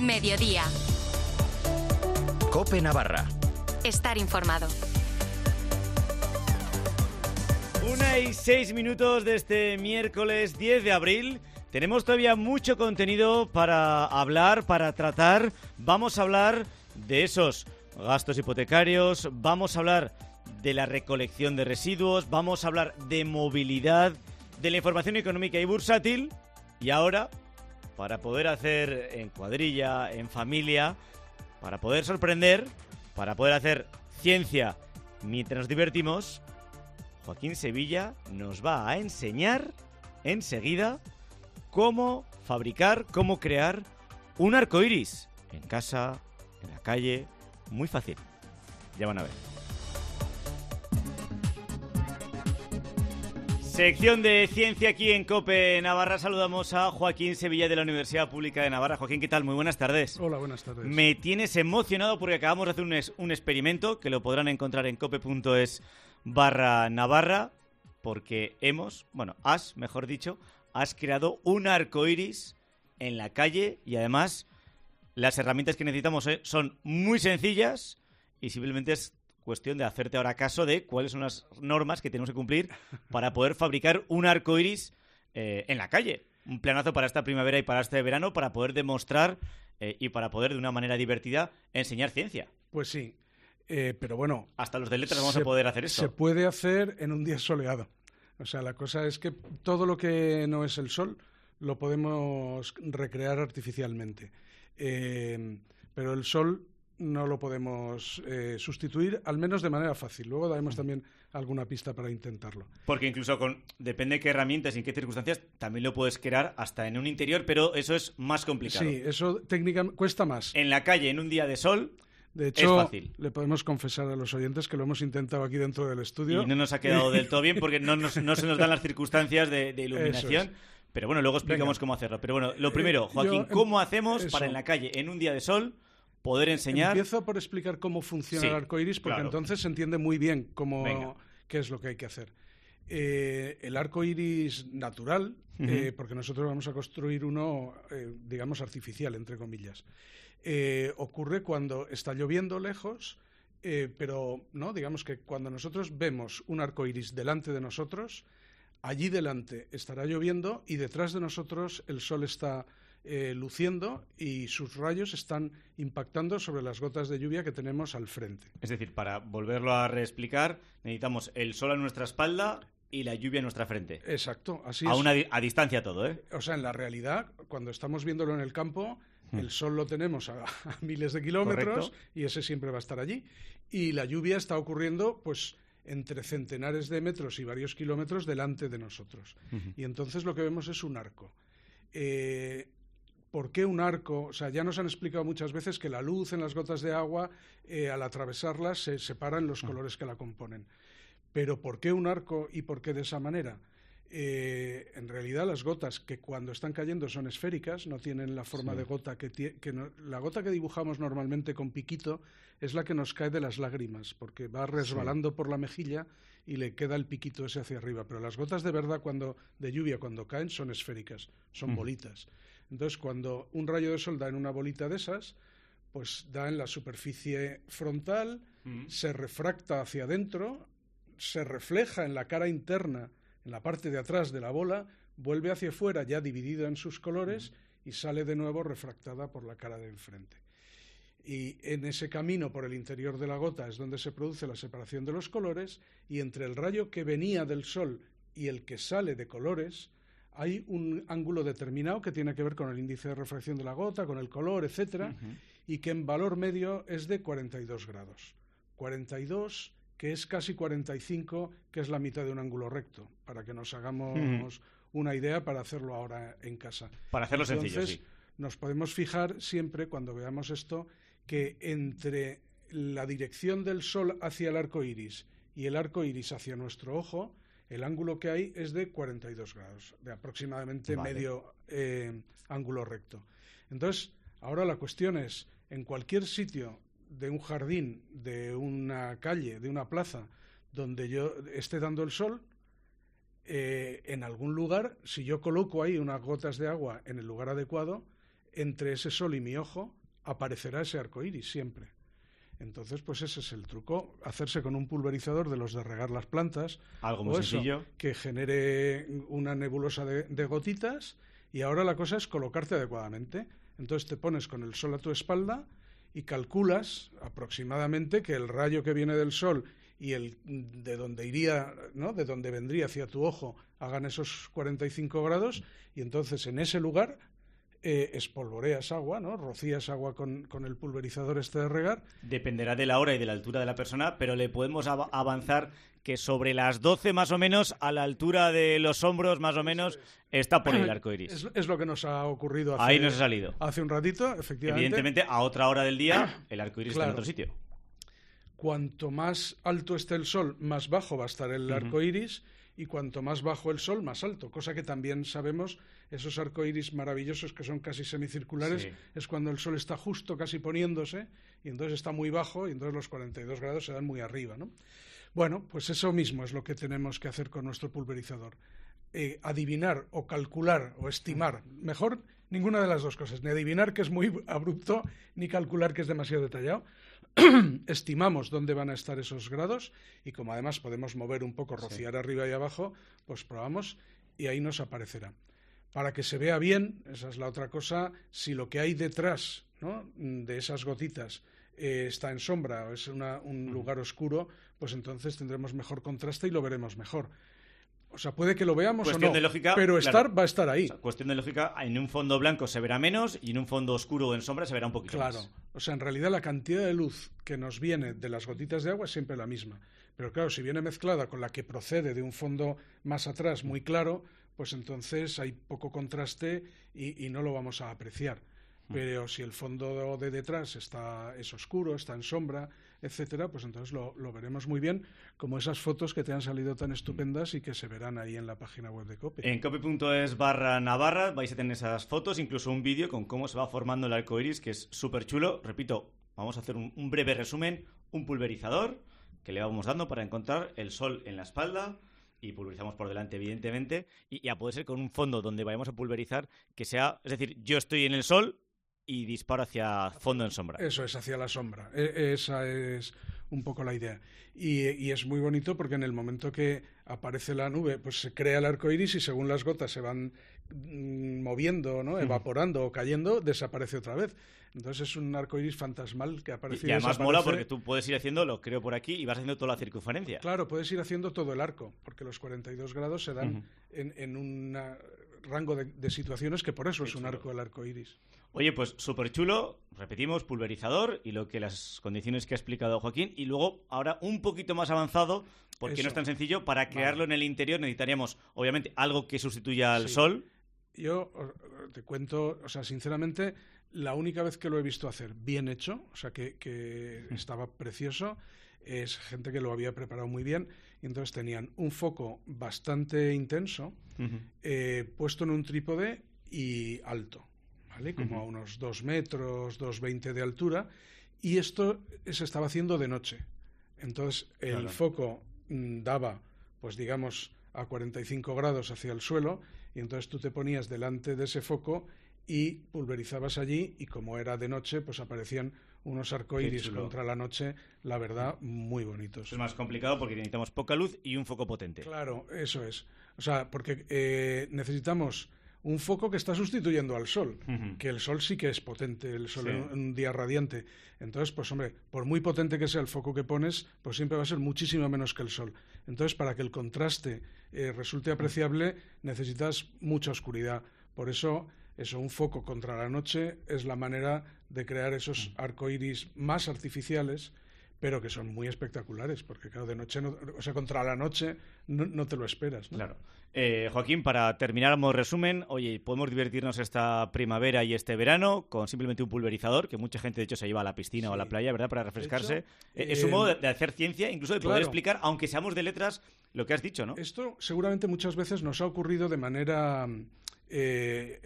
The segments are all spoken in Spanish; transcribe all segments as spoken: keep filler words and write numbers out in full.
Mediodía. COPE Navarra. Estar informado. Una y seis minutos de este miércoles diez de abril. Tenemos todavía mucho contenido para hablar, para tratar. Vamos a hablar de esos gastos hipotecarios, vamos a hablar de la recolección de residuos, vamos a hablar de movilidad, de la información económica y bursátil. Y ahora, para poder hacer en cuadrilla, en familia, para poder sorprender, para poder hacer ciencia mientras nos divertimos, Joaquín Sevilla nos va a enseñar enseguida cómo fabricar, cómo crear un arco iris en casa, en la calle, muy fácil. Ya van a ver. Sección de ciencia aquí en COPE Navarra. Saludamos a Joaquín Sevilla de la Universidad Pública de Navarra. Joaquín, ¿qué tal? Muy buenas tardes. Hola, buenas tardes. Me tienes emocionado porque acabamos de hacer un, es, un experimento que lo podrán encontrar en cope.es barra Navarra, porque hemos, bueno, has, mejor dicho, has creado un arco iris en la calle y además las herramientas que necesitamos son muy sencillas y simplemente es cuestión de hacerte ahora caso de cuáles son las normas que tenemos que cumplir para poder fabricar un arco iris eh, en la calle. Un planazo para esta primavera y para este verano para poder demostrar eh, y para poder de una manera divertida enseñar ciencia. Pues sí, eh, pero bueno... Hasta los de letras vamos se, a poder hacer esto. Se puede hacer en un día soleado. O sea, la cosa es que todo lo que no es el sol lo podemos recrear artificialmente. Eh, pero el sol no lo podemos eh, sustituir, al menos de manera fácil. Luego daremos también alguna pista para intentarlo. Porque incluso con depende de qué herramientas y en qué circunstancias, también lo puedes crear hasta en un interior, pero eso es más complicado. Sí, eso técnicamente cuesta más. En la calle, en un día de sol, de hecho, es fácil. Le podemos confesar a los oyentes que lo hemos intentado aquí dentro del estudio. Y no nos ha quedado del todo bien porque no, nos, no se nos dan las circunstancias de, de iluminación. Es. Pero bueno, luego explicamos Venga. cómo hacerlo. Pero bueno, lo primero, Joaquín, Yo, ¿cómo hacemos eso. para en la calle, en un día de sol, poder enseñar? Empiezo por explicar cómo funciona sí, el arco iris, porque claro. entonces se entiende muy bien cómo, qué es lo que hay que hacer. Eh, el arco iris natural, uh-huh. eh, porque nosotros vamos a construir uno, eh, digamos, artificial, entre comillas, eh, ocurre cuando está lloviendo lejos, eh, pero no, digamos que cuando nosotros vemos un arco iris delante de nosotros, allí delante estará lloviendo y detrás de nosotros el sol está eh, luciendo y sus rayos están impactando sobre las gotas de lluvia que tenemos al frente. Es decir, para volverlo a reexplicar, necesitamos el sol a nuestra espalda y la lluvia en nuestra frente. Exacto, así a es. Una, a distancia todo, ¿eh? O sea, en la realidad, cuando estamos viéndolo en el campo, hmm. el sol lo tenemos a, a miles de kilómetros. Correcto. Y ese siempre va a estar allí. Y la lluvia está ocurriendo, pues, entre centenares de metros y varios kilómetros delante de nosotros. Uh-huh. Y entonces lo que vemos es un arco. Eh, ¿Por qué un arco? O sea, ya nos han explicado muchas veces que la luz en las gotas de agua, eh, al atravesarlas, se separan los uh-huh. colores que la componen. Pero ¿por qué un arco y por qué de esa manera? Eh, en realidad las gotas, que cuando están cayendo son esféricas, no tienen la forma sí. de gota que, tie- que no, la gota que dibujamos normalmente con piquito es la que nos cae de las lágrimas, porque va resbalando sí. por la mejilla y le queda el piquito ese hacia arriba. Pero las gotas de verdad cuando de lluvia cuando caen son esféricas, son mm. bolitas. Entonces cuando un rayo de sol da en una bolita de esas, pues da en la superficie frontal, mm. se refracta hacia adentro, se refleja en la cara interna, en la parte de atrás de la bola, vuelve hacia afuera ya dividida en sus colores uh-huh. y sale de nuevo refractada por la cara de enfrente. Y en ese camino por el interior de la gota es donde se produce la separación de los colores, y entre el rayo que venía del sol y el que sale de colores hay un ángulo determinado que tiene que ver con el índice de refracción de la gota, con el color, etcétera, uh-huh. y que en valor medio es de cuarenta y dos grados. cuarenta y dos que es casi cuarenta y cinco, que es la mitad de un ángulo recto, para que nos hagamos mm. una idea para hacerlo ahora en casa. Para hacerlo Entonces, sencillo, sí. Nos podemos fijar siempre, cuando veamos esto, que entre la dirección del sol hacia el arco iris y el arco iris hacia nuestro ojo, el ángulo que hay es de cuarenta y dos grados, de aproximadamente vale. medio eh, ángulo recto. Entonces, ahora la cuestión es, en cualquier sitio de un jardín, de una calle, de una plaza, donde yo esté dando el sol, eh, en algún lugar, si yo coloco ahí unas gotas de agua en el lugar adecuado, entre ese sol y mi ojo aparecerá ese arco iris siempre. Entonces, pues ese es el truco, hacerse con un pulverizador de los de regar las plantas. Algo muy o eso, sencillo. Que genere una nebulosa de, de gotitas, y ahora la cosa es colocarte adecuadamente. Entonces te pones con el sol a tu espalda y calculas aproximadamente que el rayo que viene del sol y el de donde iría, ¿no?, de donde vendría hacia tu ojo, hagan esos cuarenta y cinco grados, y entonces en ese lugar Eh, espolvoreas agua, ¿no? Rocías agua con, con el pulverizador este de regar. Dependerá de la hora y de la altura de la persona, pero le podemos av- avanzar que sobre las doce más o menos, a la altura de los hombros más o menos, está por ahí el arco iris. Es, es lo que nos ha ocurrido hace, ahí nos ha salido. hace un ratito, efectivamente. Evidentemente, a otra hora del día, el arco iris Claro. está en otro sitio. Cuanto más alto esté el sol, más bajo va a estar el Uh-huh. arco iris, y cuanto más bajo el sol, más alto. Cosa que también sabemos, esos arcoíris maravillosos que son casi semicirculares, Sí. es cuando el sol está justo casi poniéndose, y entonces está muy bajo, y entonces los cuarenta y dos grados se dan muy arriba, ¿no? Bueno, pues eso mismo es lo que tenemos que hacer con nuestro pulverizador. Eh, adivinar o calcular o estimar, mejor ninguna de las dos cosas, ni adivinar, que es muy abrupto, ni calcular, que es demasiado detallado. Estimamos dónde van a estar esos grados, y como además podemos mover un poco, rociar sí. arriba y abajo, pues probamos y ahí nos aparecerá. Para que se vea bien, esa es la otra cosa, si lo que hay detrás, ¿no?, de esas gotitas eh, está en sombra o es una, un mm. lugar oscuro, pues entonces tendremos mejor contraste y lo veremos mejor. O sea, puede que lo veamos cuestión o no, de lógica, pero estar claro. va a estar ahí. O sea, cuestión de lógica, en un fondo blanco se verá menos y en un fondo oscuro o en sombra se verá un poquito claro. más. Claro, o sea, en realidad la cantidad de luz que nos viene de las gotitas de agua es siempre la misma. Pero claro, si viene mezclada con la que procede de un fondo más atrás, muy claro, pues entonces hay poco contraste y, y no lo vamos a apreciar. Pero si el fondo de detrás está es oscuro, está en sombra, etcétera, pues entonces lo, lo veremos muy bien, como esas fotos que te han salido tan estupendas y que se verán ahí en la página web de COPE. En cope punto es barra Navarra vais a tener esas fotos, incluso un vídeo con cómo se va formando el arco iris, que es súper chulo. Repito, vamos a hacer un, un breve resumen. Un pulverizador que le vamos dando para encontrar el sol en la espalda, y pulverizamos por delante, evidentemente, y, y a poder ser con un fondo donde vayamos a pulverizar que sea, es decir, yo estoy en el sol y disparo hacia fondo en sombra. Eso es, hacia la sombra. E- esa es un poco la idea. Y, y es muy bonito porque en el momento que aparece la nube, pues se crea el arco iris, y según las gotas se van mm, moviendo, ¿no?, evaporando o cayendo, desaparece otra vez. Entonces es un arco iris fantasmal que aparece y, y además desaparece. Mola porque tú puedes ir haciendo, lo creo por aquí, y vas haciendo toda la circunferencia. Claro, puedes ir haciendo todo el arco, porque los cuarenta y dos grados se dan uh-huh. en, en un rango de, de situaciones que por eso Qué es un chulo. Arco el arco iris. Oye, pues súper chulo, repetimos, pulverizador y lo que las condiciones que ha explicado Joaquín, y luego ahora un poquito más avanzado, porque Eso. no es tan sencillo, para crearlo vale. en el interior necesitaríamos, obviamente, algo que sustituya al sí. sol. Yo te cuento, o sea, sinceramente, la única vez que lo he visto hacer bien hecho, o sea, que, que mm. estaba precioso, es gente que lo había preparado muy bien, y entonces tenían un foco bastante intenso, uh-huh. eh, puesto en un trípode y alto. ¿Vale? Como uh-huh. a unos dos metros, dos veinte de altura, y esto se estaba haciendo de noche. Entonces el claro. foco mm, daba, pues digamos, a cuarenta y cinco grados hacia el suelo, y entonces tú te ponías delante de ese foco y pulverizabas allí, y como era de noche, pues aparecían unos arcoíris contra la noche, la verdad, muy bonitos. Es más complicado porque necesitamos poca luz y un foco potente. Claro, eso es. O sea, porque eh, necesitamos un foco que está sustituyendo al sol, uh-huh. que el sol sí que es potente, el sol sí. en un día radiante. Entonces, pues hombre, por muy potente que sea el foco que pones, pues siempre va a ser muchísimo menos que el sol. Entonces, para que el contraste eh, resulte apreciable, necesitas mucha oscuridad. Por eso, eso, un foco contra la noche es la manera de crear esos uh-huh. arcoíris más artificiales, pero que son muy espectaculares, porque claro, de noche, no, o sea, contra la noche no, no te lo esperas, ¿no? Claro. Eh, Joaquín, para terminar, como resumen, oye, podemos divertirnos esta primavera y este verano con simplemente un pulverizador, que mucha gente de hecho se lleva a la piscina sí. o a la playa, ¿verdad?, para refrescarse. Hecho, eh, es un modo de, de hacer ciencia, incluso de claro. poder explicar, aunque seamos de letras, lo que has dicho, ¿no? Esto seguramente muchas veces nos ha ocurrido de manera eh,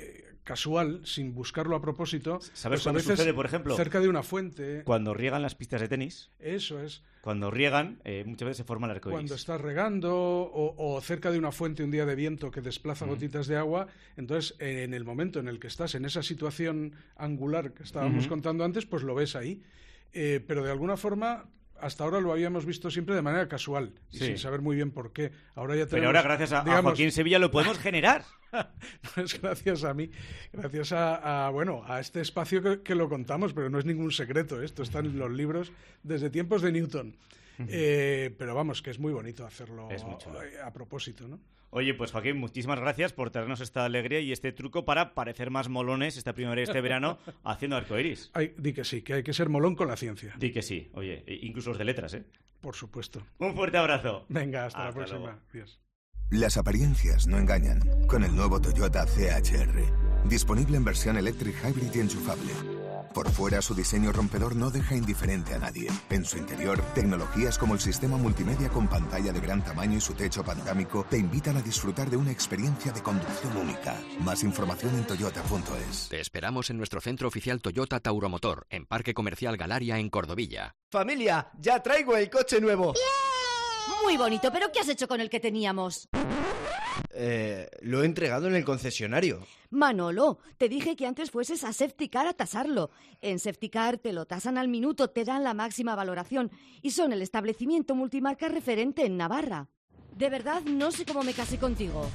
casual, sin buscarlo a propósito. ¿Sabes pues cuándo a veces sucede, por ejemplo? Cerca de una fuente. Cuando riegan las pistas de tenis. Eso es. Cuando riegan, eh, muchas veces se forma el arco iris. Cuando estás regando o, o cerca de una fuente un día de viento que desplaza uh-huh. gotitas de agua, entonces eh, en el momento en el que estás en esa situación angular que estábamos uh-huh. contando antes, pues lo ves ahí. Eh, pero de alguna forma, hasta ahora lo habíamos visto siempre de manera casual y sí. sin saber muy bien por qué. Ahora ya tenemos, pero ahora gracias a, digamos, a Joaquín Sevilla lo podemos generar. No es gracias a mí, gracias a, a bueno a este espacio que, que lo contamos, pero no es ningún secreto. Esto está en los libros desde tiempos de Newton. Uh-huh. Eh, pero vamos, que es muy bonito hacerlo a, a propósito, ¿no? Oye, pues Joaquín, muchísimas gracias por traernos esta alegría y este truco para parecer más molones esta primavera y este verano haciendo arcoiris. Ay, di que sí, que hay que ser molón con la ciencia. Di que sí, oye, incluso los de letras, ¿eh? Por supuesto. Un fuerte abrazo. Venga, hasta, hasta la próxima. Luego. Adiós. Las apariencias no engañan. Con el nuevo Toyota C H R. Disponible en versión Electric Hybrid y enchufable. Por fuera, su diseño rompedor no deja indiferente a nadie. En su interior, tecnologías como el sistema multimedia con pantalla de gran tamaño y su techo panorámico te invitan a disfrutar de una experiencia de conducción única. Más información en toyota punto es. Te esperamos en nuestro centro oficial Toyota Tauromotor, en Parque Comercial Galaria, en Cordovilla. Familia, ya traigo el coche nuevo. ¡Bien! Muy bonito, pero ¿qué has hecho con el que teníamos? Eh, lo he entregado en el concesionario. Manolo, te dije que antes fueses a Safetycar a tasarlo. En Safetycar te lo tasan al minuto, te dan la máxima valoración y son el establecimiento multimarca referente en Navarra. De verdad, no sé cómo me casé contigo.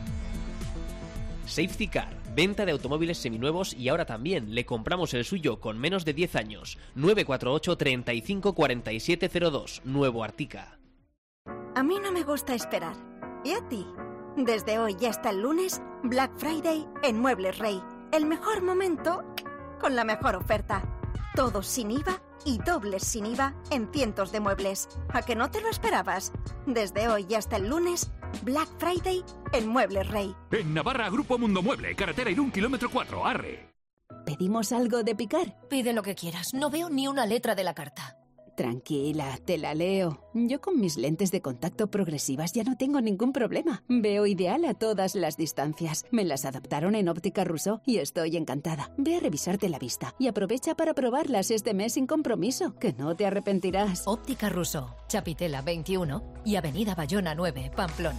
Safetycar, venta de automóviles seminuevos y ahora también le compramos el suyo con menos de diez años. nueve cuatro ocho, treinta y cinco, cuarenta y siete cero dos, Nuevo Artica. A mí no me gusta esperar. ¿Y a ti? Desde hoy y hasta el lunes, Black Friday en Muebles Rey. El mejor momento con la mejor oferta. Todos sin I V A y dobles sin I V A en cientos de muebles. ¿A que no te lo esperabas? Desde hoy y hasta el lunes, Black Friday en Muebles Rey. En Navarra, Grupo Mundo Mueble, carretera Irún, kilómetro cuatro, Arre. ¿Pedimos algo de picar? Pide lo que quieras, no veo ni una letra de la carta. Tranquila, te la leo. Yo con mis lentes de contacto progresivas ya no tengo ningún problema. Veo ideal a todas las distancias. Me las adaptaron en Óptica Rousseau y estoy encantada. Ve a revisarte la vista y aprovecha para probarlas este mes sin compromiso, que no te arrepentirás. Óptica Rousseau, Chapitela veintiuno y Avenida Bayona nueve, Pamplona.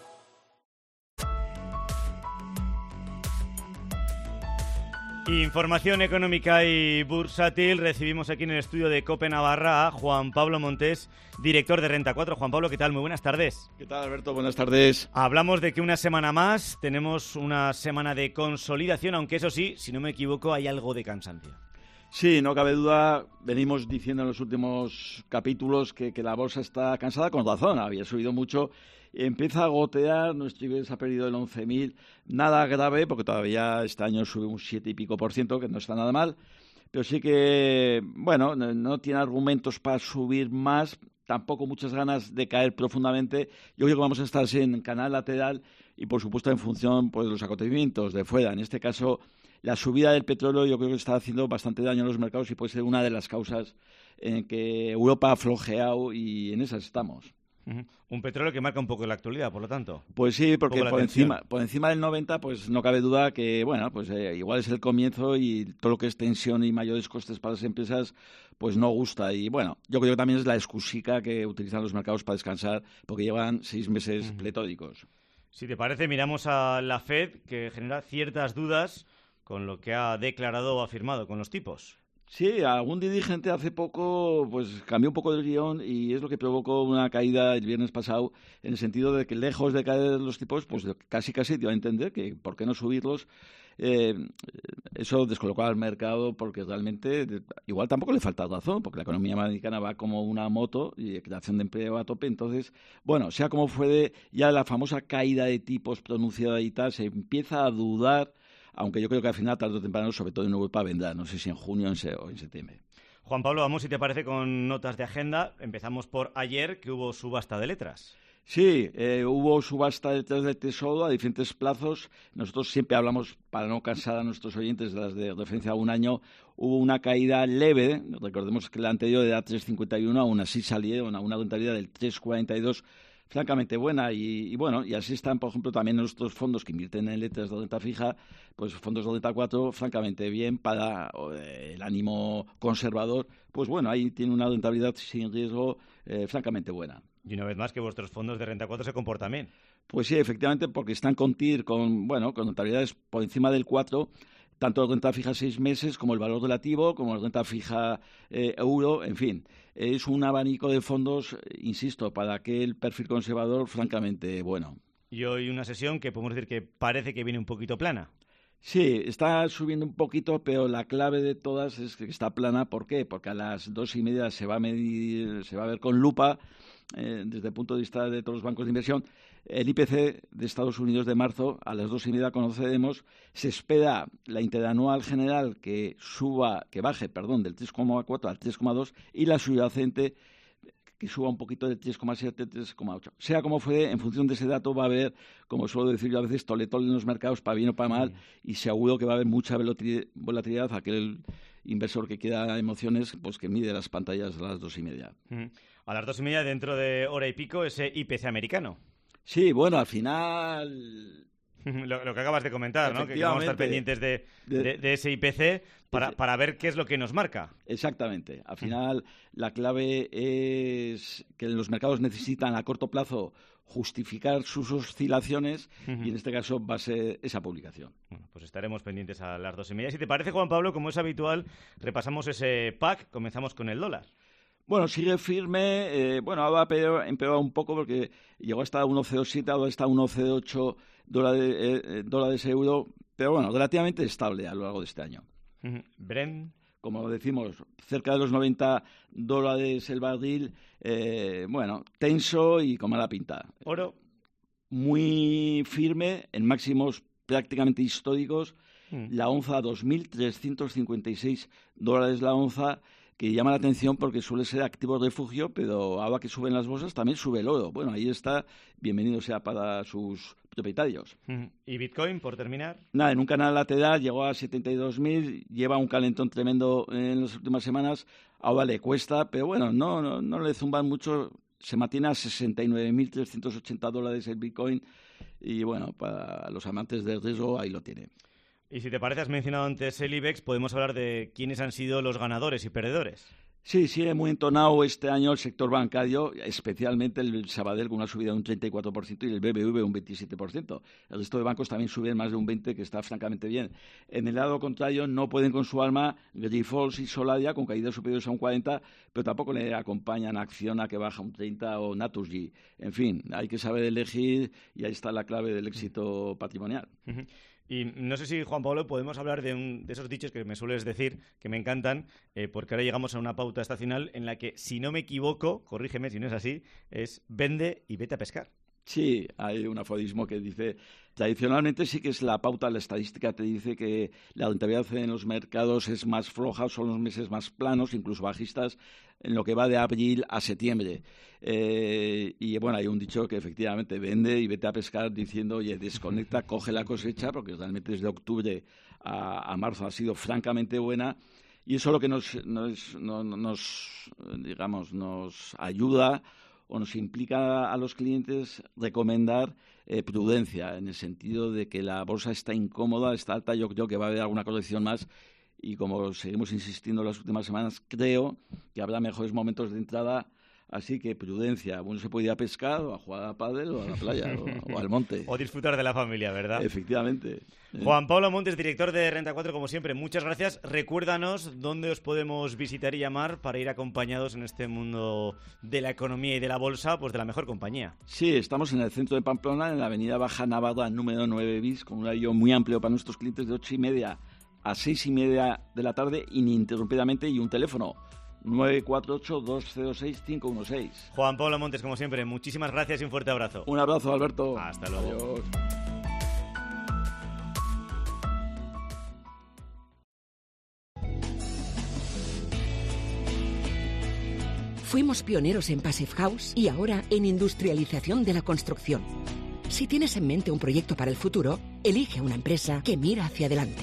Información económica y bursátil. Recibimos aquí en el estudio de COPE Navarra a Juan Pablo Montés, director de Renta cuatro. Juan Pablo, ¿qué tal? Muy buenas tardes. ¿Qué tal, Alberto? Buenas tardes. Hablamos de que una semana más tenemos una semana de consolidación, aunque eso sí, si no me equivoco, hay algo de cansancio. Sí, no cabe duda. Venimos diciendo en los últimos capítulos que, que la bolsa está cansada, con razón. Había subido mucho. Empieza a gotear, nuestro I B E X ha perdido el once mil, nada grave, porque todavía este año sube un siete y pico por ciento, que no está nada mal, pero sí que, bueno, no, no tiene argumentos para subir más, tampoco muchas ganas de caer profundamente. Yo creo que vamos a estar en canal lateral y, por supuesto, en función pues, de los acontecimientos de fuera. En este caso, la subida del petróleo yo creo que está haciendo bastante daño a los mercados y puede ser una de las causas en que Europa ha flojeado y en esas estamos. Uh-huh. Un petróleo que marca un poco la actualidad, por lo tanto. Pues sí, porque por encima, por encima del noventa, pues no cabe duda que, bueno, pues eh, igual es el comienzo y todo lo que es tensión y mayores costes para las empresas, pues no gusta. Y bueno, yo creo que también es la excusica que utilizan los mercados para descansar, porque llevan seis meses uh-huh. pletódicos. Si te parece, miramos a la Fed, que genera ciertas dudas con lo que ha declarado o afirmado con los tipos. Sí, algún dirigente hace poco pues cambió un poco el guión y es lo que provocó una caída el viernes pasado, en el sentido de que lejos de caer los tipos, pues casi casi dio a entender que por qué no subirlos. Eh, eso descolocó al mercado porque realmente igual tampoco le falta razón, porque la economía americana va como una moto y creación de empleo a tope. Entonces, bueno, sea como fuere, ya la famosa caída de tipos pronunciada y tal, se empieza a dudar, aunque yo creo que al final, tarde o temprano, sobre todo en Europa, vendrá. No sé si en junio o en septiembre. Juan Pablo, vamos, si te parece, con notas de agenda. Empezamos por ayer, que hubo subasta de letras. Sí, eh, hubo subasta de letras del Tesoro a diferentes plazos. Nosotros siempre hablamos, para no cansar a nuestros oyentes, de las de referencia a un año. Hubo una caída leve. Recordemos que la anterior era tres coma cincuenta y uno, aún así salieron a una rentabilidad del tres coma cuarenta y dos francamente buena y, y bueno, y así están, por ejemplo, también nuestros fondos que invierten en letras de renta fija, pues fondos de renta cuatro, francamente bien para eh, el ánimo conservador, pues bueno, ahí tiene una rentabilidad sin riesgo eh, francamente buena. Y una vez más que vuestros fondos de renta cuatro se comportan bien. Pues sí, efectivamente, porque están con T I R, con, bueno, con rentabilidades por encima del cuatro, tanto renta fija seis meses como el valor relativo, como la renta fija eh, euro, en fin. Es un abanico de fondos, insisto, para aquel perfil conservador francamente bueno. Y hoy una sesión que podemos decir que parece que viene un poquito plana. Sí, está subiendo un poquito, pero la clave de todas es que está plana. ¿Por qué? Porque a las dos y media se va a medir, se va a ver con lupa, eh, desde el punto de vista de todos los bancos de inversión, el I P C de Estados Unidos de marzo. A las dos y media conoceremos. Se espera la interanual general que suba, que baje, perdón, del tres coma cuatro al tres coma dos y la subyacente que suba un poquito de tres coma siete a tres coma ocho. Sea como fuere, en función de ese dato va a haber, como suelo decir yo a veces, toletol en los mercados, para bien o para mal, y seguro que va a haber mucha volatilidad. Aquel inversor que quiera emociones, pues que mide las pantallas a las dos y media. A las dos y media, dentro de hora y pico, ese I P C americano. Sí, bueno, al final... Lo, lo que acabas de comentar, ¿no? Que vamos a estar pendientes de, de, de, de ese I P C para, para ver qué es lo que nos marca. Exactamente. Al final, la clave es que los mercados necesitan a corto plazo justificar sus oscilaciones uh-huh. y en este caso va a ser esa publicación. Bueno, pues estaremos pendientes a las dos y media. Si te parece, Juan Pablo, como es habitual, repasamos ese pack. Comenzamos con el dólar. Bueno, sigue firme. Eh, bueno, ahora ha empeorado un poco porque llegó hasta uno coma cero siete, ahora está uno coma cero ocho dólares, eh, dólares euro, pero bueno, relativamente estable a lo largo de este año. Uh-huh. Brent, como decimos, cerca de los noventa dólares el barril, eh, bueno, tenso y con mala pinta. Oro. Muy firme, en máximos prácticamente históricos, uh-huh. La onza a dos mil trescientos cincuenta y seis dólares la onza, que llama la atención porque suele ser activo refugio, pero ahora que suben las bolsas también sube el oro. Bueno, ahí está, bienvenido sea para sus propietarios. ¿Y Bitcoin, por terminar? Nada, en un canal lateral llegó a setenta y dos mil, lleva un calentón tremendo en las últimas semanas, ahora le cuesta, pero bueno, no, no, no le zumban mucho, se mantiene a sesenta y nueve mil trescientos ochenta dólares el Bitcoin y bueno, para los amantes del riesgo ahí lo tiene. Y si te parece, has mencionado antes el IBEX, podemos hablar de quiénes han sido los ganadores y perdedores. Sí, sí, muy entonado este año el sector bancario, especialmente el Sabadell con una subida de un treinta y cuatro por ciento y el B B V un veintisiete por ciento. El resto de bancos también suben más de un veinte por ciento, que está francamente bien. En el lado contrario, no pueden con su alma Grifols y Solaria, con caídas superiores a un cuarenta por ciento, pero tampoco le acompañan Acciona, que baja un treinta por ciento, o Naturgy. En fin, hay que saber elegir y ahí está la clave del éxito patrimonial. Uh-huh. Y no sé si, Juan Pablo, podemos hablar de, un, de esos dichos que me sueles decir, que me encantan, eh, porque ahora llegamos a una pauta estacional en la que, si no me equivoco, corrígeme si no es así, es vende y vete a pescar. Sí, hay un aforismo que dice, tradicionalmente sí que es la pauta, la estadística te dice que la rentabilidad en los mercados es más floja, son los meses más planos, incluso bajistas, en lo que va de abril a septiembre. Eh, y bueno, hay un dicho que efectivamente vende y vete a pescar diciendo, oye, desconecta, coge la cosecha, porque realmente desde octubre a, a marzo ha sido francamente buena. Y eso es lo que nos, nos, nos, nos digamos, nos ayuda o nos implica a los clientes recomendar eh, prudencia, en el sentido de que la bolsa está incómoda, está alta, yo creo que va a haber alguna corrección más y como seguimos insistiendo en las últimas semanas, creo que habrá mejores momentos de entrada, así que prudencia. Uno se puede ir a pescar o a jugar a pádel o a la playa o, o al monte. O disfrutar de la familia, ¿verdad? Efectivamente. Juan Pablo Montes, director de Renta cuatro, como siempre, muchas gracias. Recuérdanos dónde os podemos visitar y llamar para ir acompañados en este mundo de la economía y de la bolsa, pues de la mejor compañía. Sí, estamos en el centro de Pamplona, en la avenida Baja Navarra, número nueve bis, con un horario muy amplio para nuestros clientes de ocho y media a seis y media de la tarde, ininterrumpidamente, y un teléfono nueve cuatro ocho, dos cero seis, cinco uno seis. Juan Pablo Montes, como siempre, muchísimas gracias y un fuerte abrazo. Un abrazo, Alberto. Hasta luego. Adiós. Fuimos pioneros en Passive House y ahora en industrialización de la construcción. Si tienes en mente un proyecto para el futuro, elige una empresa que mira hacia adelante.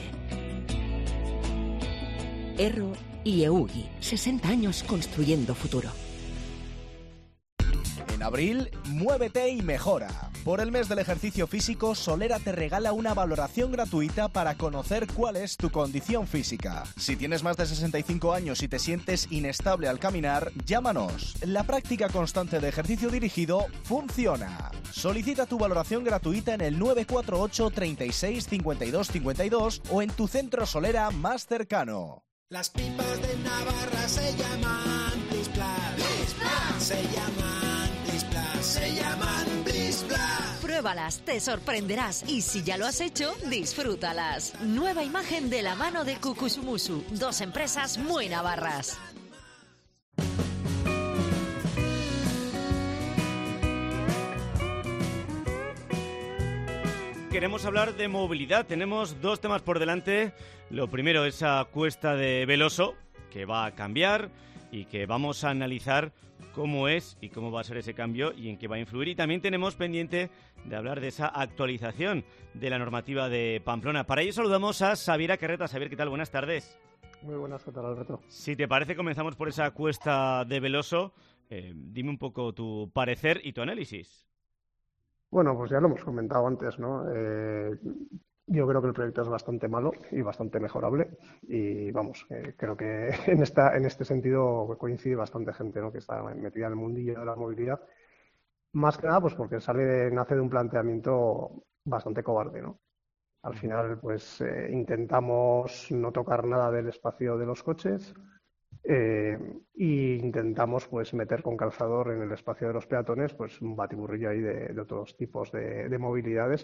Erro y Eugi, sesenta años construyendo futuro. En abril, muévete y mejora. Por el mes del ejercicio físico, Solera te regala una valoración gratuita para conocer cuál es tu condición física. Si tienes más de sesenta y cinco años y te sientes inestable al caminar, llámanos. La práctica constante de ejercicio dirigido funciona. Solicita tu valoración gratuita en el nueve cuatro ocho, treinta y seis, cincuenta y dos, cincuenta y dos o en tu centro Solera más cercano. Las pipas de Navarra se llaman Bliss Plus. Bliss Plus. Se llaman Bliss Plus. Se llaman Bliss Plus. Pruébalas, te sorprenderás y si ya lo has hecho, disfrútalas. Nueva imagen de la mano de Kukusumusu, dos empresas muy navarras. Queremos hablar de movilidad. Tenemos dos temas por delante. Lo primero, esa cuesta de Veloso, que va a cambiar y que vamos a analizar cómo es y cómo va a ser ese cambio y en qué va a influir. Y también tenemos pendiente de hablar de esa actualización de la normativa de Pamplona. Para ello saludamos a Xavier Carreta. Xavier, ¿qué tal? Buenas tardes. Muy buenas, ¿qué tal, Alberto? Si te parece, comenzamos por esa cuesta de Veloso. Eh, dime un poco tu parecer y tu análisis. Bueno, pues ya lo hemos comentado antes, ¿no? Eh, yo creo que el proyecto es bastante malo y bastante mejorable y vamos, eh, creo que en esta en este sentido coincide bastante gente, ¿no?, que está metida en el mundillo de la movilidad. Más que nada, pues porque sale de, nace de un planteamiento bastante cobarde, ¿no? Al final, pues eh, intentamos no tocar nada del espacio de los coches. Eh, y intentamos pues meter con calzador en el espacio de los peatones pues un batiburrillo ahí de, de otros tipos de, de movilidades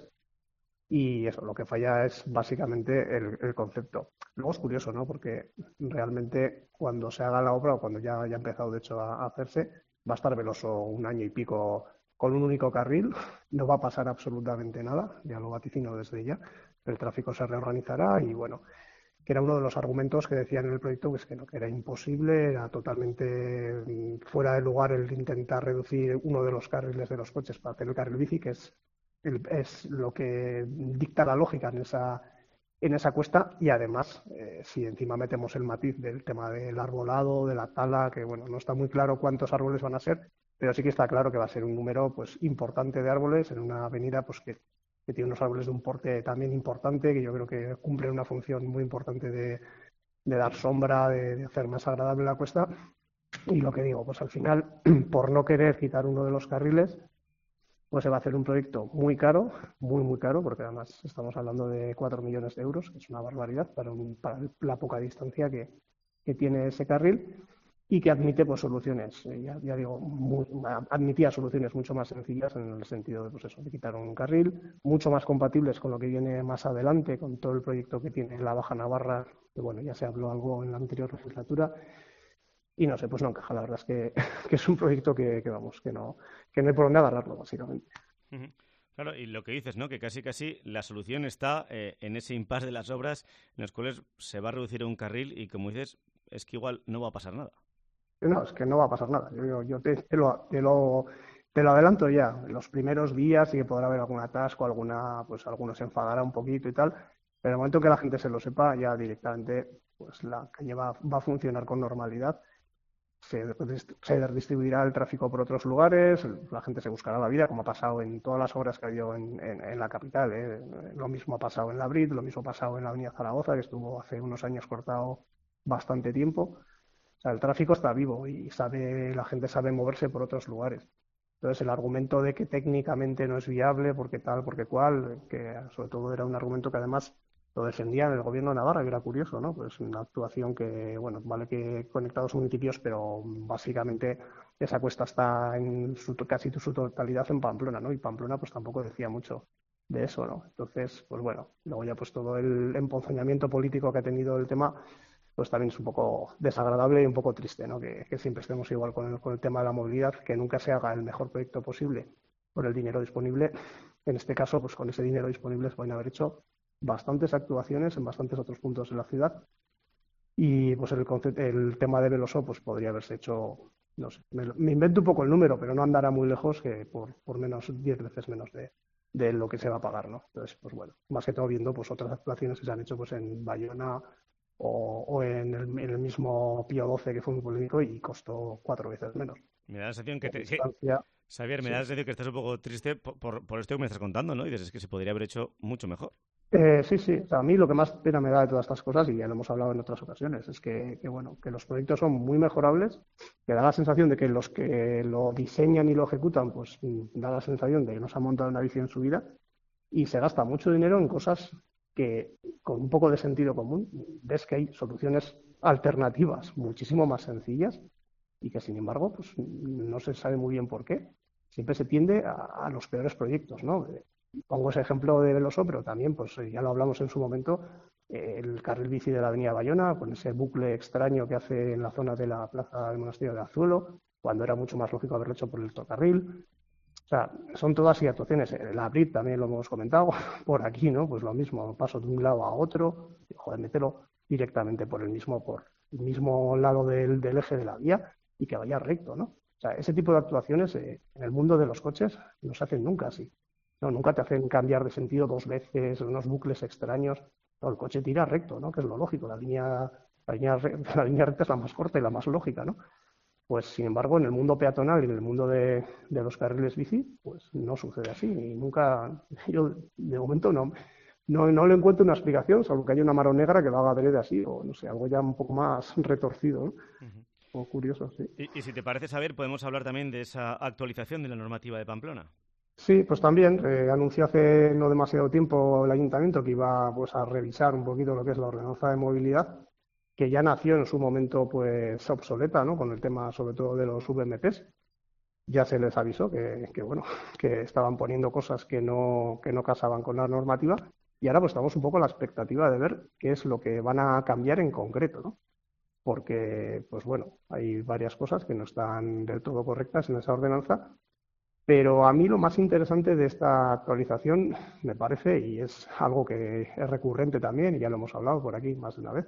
y eso, lo que falla es básicamente el, el concepto. Luego es curioso, ¿no?, porque realmente cuando se haga la obra o cuando ya haya empezado de hecho a, a hacerse, va a estar Veloso un año y pico con un único carril, no va a pasar absolutamente nada, ya lo vaticino desde ya, el tráfico se reorganizará y bueno, que era uno de los argumentos que decían en el proyecto, pues que no, que era imposible, era totalmente fuera de lugar el intentar reducir uno de los carriles de los coches para hacer el carril bici, que es, el, es lo que dicta la lógica en esa, en esa cuesta, y además, eh, si encima metemos el matiz del tema del arbolado, de la tala, que bueno, no está muy claro cuántos árboles van a ser, pero sí que está claro que va a ser un número pues importante de árboles en una avenida pues que que tiene unos árboles de un porte también importante, que yo creo que cumplen una función muy importante de, de dar sombra, de, de hacer más agradable la cuesta. Y lo que digo, pues al final, por no querer quitar uno de los carriles, pues se va a hacer un proyecto muy caro, muy, muy caro, porque además estamos hablando de cuatro millones de euros, que es una barbaridad para, un, para la poca distancia que, que tiene ese carril. Y que admite pues soluciones, ya, ya digo, muy, admitía soluciones mucho más sencillas en el sentido de, pues eso, de quitar un carril, mucho más compatibles con lo que viene más adelante, con todo el proyecto que tiene la Baja Navarra, que bueno, ya se habló algo en la anterior legislatura, y no sé, pues no encaja, la verdad es que, que es un proyecto que, que vamos, que no, que no hay por dónde agarrarlo, básicamente. Uh-huh. Claro, y lo que dices, ¿no?, que casi casi la solución está eh, en ese impasse de las obras en los cuales se va a reducir un carril y, como dices, es que igual no va a pasar nada. No, es que no va a pasar nada. Yo, yo te, te, lo, te, lo, te lo adelanto ya. En los primeros días sí que podrá haber algún atasco, alguna, pues algunos se enfadará un poquito y tal, pero en el momento que la gente se lo sepa, ya directamente pues la calle va, va a funcionar con normalidad. Se, se distribuirá el tráfico por otros lugares, la gente se buscará la vida, como ha pasado en todas las obras que ha habido en, en, en la capital, ¿eh? Lo mismo ha pasado en la Brit, lo mismo ha pasado en la Avenida Zaragoza, que estuvo hace unos años cortado bastante tiempo. O sea, el tráfico está vivo y sabe, la gente sabe moverse por otros lugares. Entonces, el argumento de que técnicamente no es viable, porque tal, porque cual, que sobre todo era un argumento que además lo defendían el gobierno de Navarra, que era curioso, ¿no? Pues una actuación que, bueno, vale que conecta dos municipios, pero básicamente esa cuesta está en su, casi su totalidad en Pamplona, ¿no? Y Pamplona pues tampoco decía mucho de eso, ¿no? Entonces, pues bueno, luego ya pues todo el emponzoñamiento político que ha tenido el tema, pues también es un poco desagradable y un poco triste, ¿no? Que, que siempre estemos igual con el, con el tema de la movilidad, que nunca se haga el mejor proyecto posible por el dinero disponible. En este caso, pues con ese dinero disponible se pueden haber hecho bastantes actuaciones en bastantes otros puntos de la ciudad. Y pues el, concepto, el tema de Veloso pues podría haberse hecho, no sé, me, me invento un poco el número, pero no andará muy lejos que por, por menos, diez veces menos de, de lo que se va a pagar, ¿no? Entonces, pues bueno, más que todo viendo pues otras actuaciones que se han hecho pues en Bayona, o, o en, el, en el mismo Pío doce, que fue muy polémico y costó cuatro veces menos. Me da la sensación que... Te... Distancia... Xavier, me sí. da la sensación que estás un poco triste por, por, por esto que me estás contando, ¿no? Y dices, es que se podría haber hecho mucho mejor. Eh, sí, sí. O sea, a mí lo que más pena me da de todas estas cosas, y ya lo hemos hablado en otras ocasiones, es que, que, bueno, que los proyectos son muy mejorables, que da la sensación de que los que lo diseñan y lo ejecutan, pues da la sensación de que no se han montado una bici en su vida, y se gasta mucho dinero en cosas que, con un poco de sentido común, ves que hay soluciones alternativas muchísimo más sencillas y que, sin embargo, pues no se sabe muy bien por qué. Siempre se tiende a, a los peores proyectos, ¿no? Pongo ese ejemplo de Veloso, pero también, pues ya lo hablamos en su momento, eh, el carril bici de la Avenida Bayona, con ese bucle extraño que hace en la zona de la Plaza del Monasterio de Azuelo, cuando era mucho más lógico haberlo hecho por el torcarril. O sea, son todas y actuaciones. El Abrit también lo hemos comentado, por aquí, ¿no? Pues lo mismo, paso de un lado a otro, joder, mételo directamente por el mismo, por el mismo lado del, del eje de la vía y que vaya recto, ¿no? O sea, ese tipo de actuaciones eh, en el mundo de los coches no se hacen nunca así. No, nunca te hacen cambiar de sentido dos veces, unos bucles extraños. No, el coche tira recto, ¿no? Que es lo lógico. La línea, la línea, la línea recta es la más corta y la más lógica, ¿no? Pues, sin embargo, en el mundo peatonal y en el mundo de, de los carriles bici, pues no sucede así. Y nunca, yo de momento no, no, no le encuentro una explicación, salvo que haya una mano negra que lo haga adrede así, o no sé, algo ya un poco más retorcido, ¿no? Uh-huh. O curioso, sí. Y, y si te parece, saber, podemos hablar también de esa actualización de la normativa de Pamplona. Sí, pues también eh, anunció hace no demasiado tiempo el Ayuntamiento que iba pues a revisar un poquito lo que es la ordenanza de movilidad, que ya nació en su momento pues obsoleta, ¿no? Con el tema sobre todo de los V M Ps. Ya se les avisó que, que bueno, que estaban poniendo cosas que no, que no casaban con la normativa, y ahora pues estamos un poco a la expectativa de ver qué es lo que van a cambiar en concreto, ¿no? Porque, pues bueno, hay varias cosas que no están del todo correctas en esa ordenanza, pero a mí lo más interesante de esta actualización me parece, y es algo que es recurrente también, y ya lo hemos hablado por aquí más de una vez,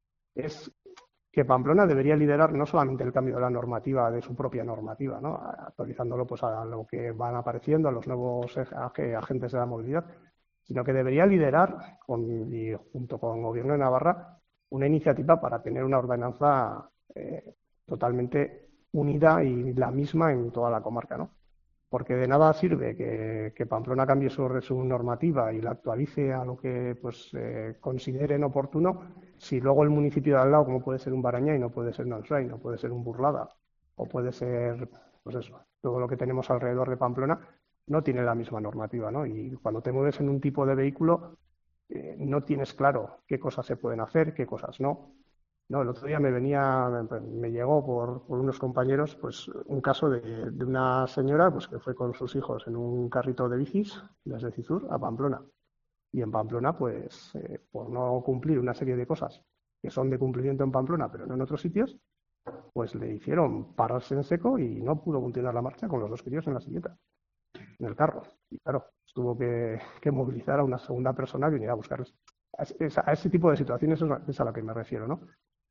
es que Pamplona debería liderar no solamente el cambio de la normativa, de su propia normativa, ¿no? Actualizándolo pues a lo que van apareciendo, a los nuevos agentes de la movilidad, sino que debería liderar, con, y junto con el Gobierno de Navarra, una iniciativa para tener una ordenanza eh, totalmente unida y la misma en toda la comarca, ¿no? Porque de nada sirve que, que Pamplona cambie su, su normativa y la actualice a lo que pues eh, consideren oportuno, si luego el municipio de al lado, como puede ser un Barañáin, no puede ser Nonsay, no puede ser un Burlada, o puede ser, pues eso, todo lo que tenemos alrededor de Pamplona, no tiene la misma normativa, ¿no? Y cuando te mueves en un tipo de vehículo, eh, no tienes claro qué cosas se pueden hacer, qué cosas no. No, el otro día me venía, me, me llegó por, por unos compañeros, pues un caso de, de una señora pues que fue con sus hijos en un carrito de bicis desde Cizur a Pamplona. Y en Pamplona, pues eh, por no cumplir una serie de cosas que son de cumplimiento en Pamplona, pero no en otros sitios, pues le hicieron pararse en seco y no pudo continuar la marcha con los dos críos en la silleta, en el carro. Y claro, tuvo que, que movilizar a una segunda persona que viniera a buscarles. A, a, a ese tipo de situaciones es a lo que me refiero, ¿no?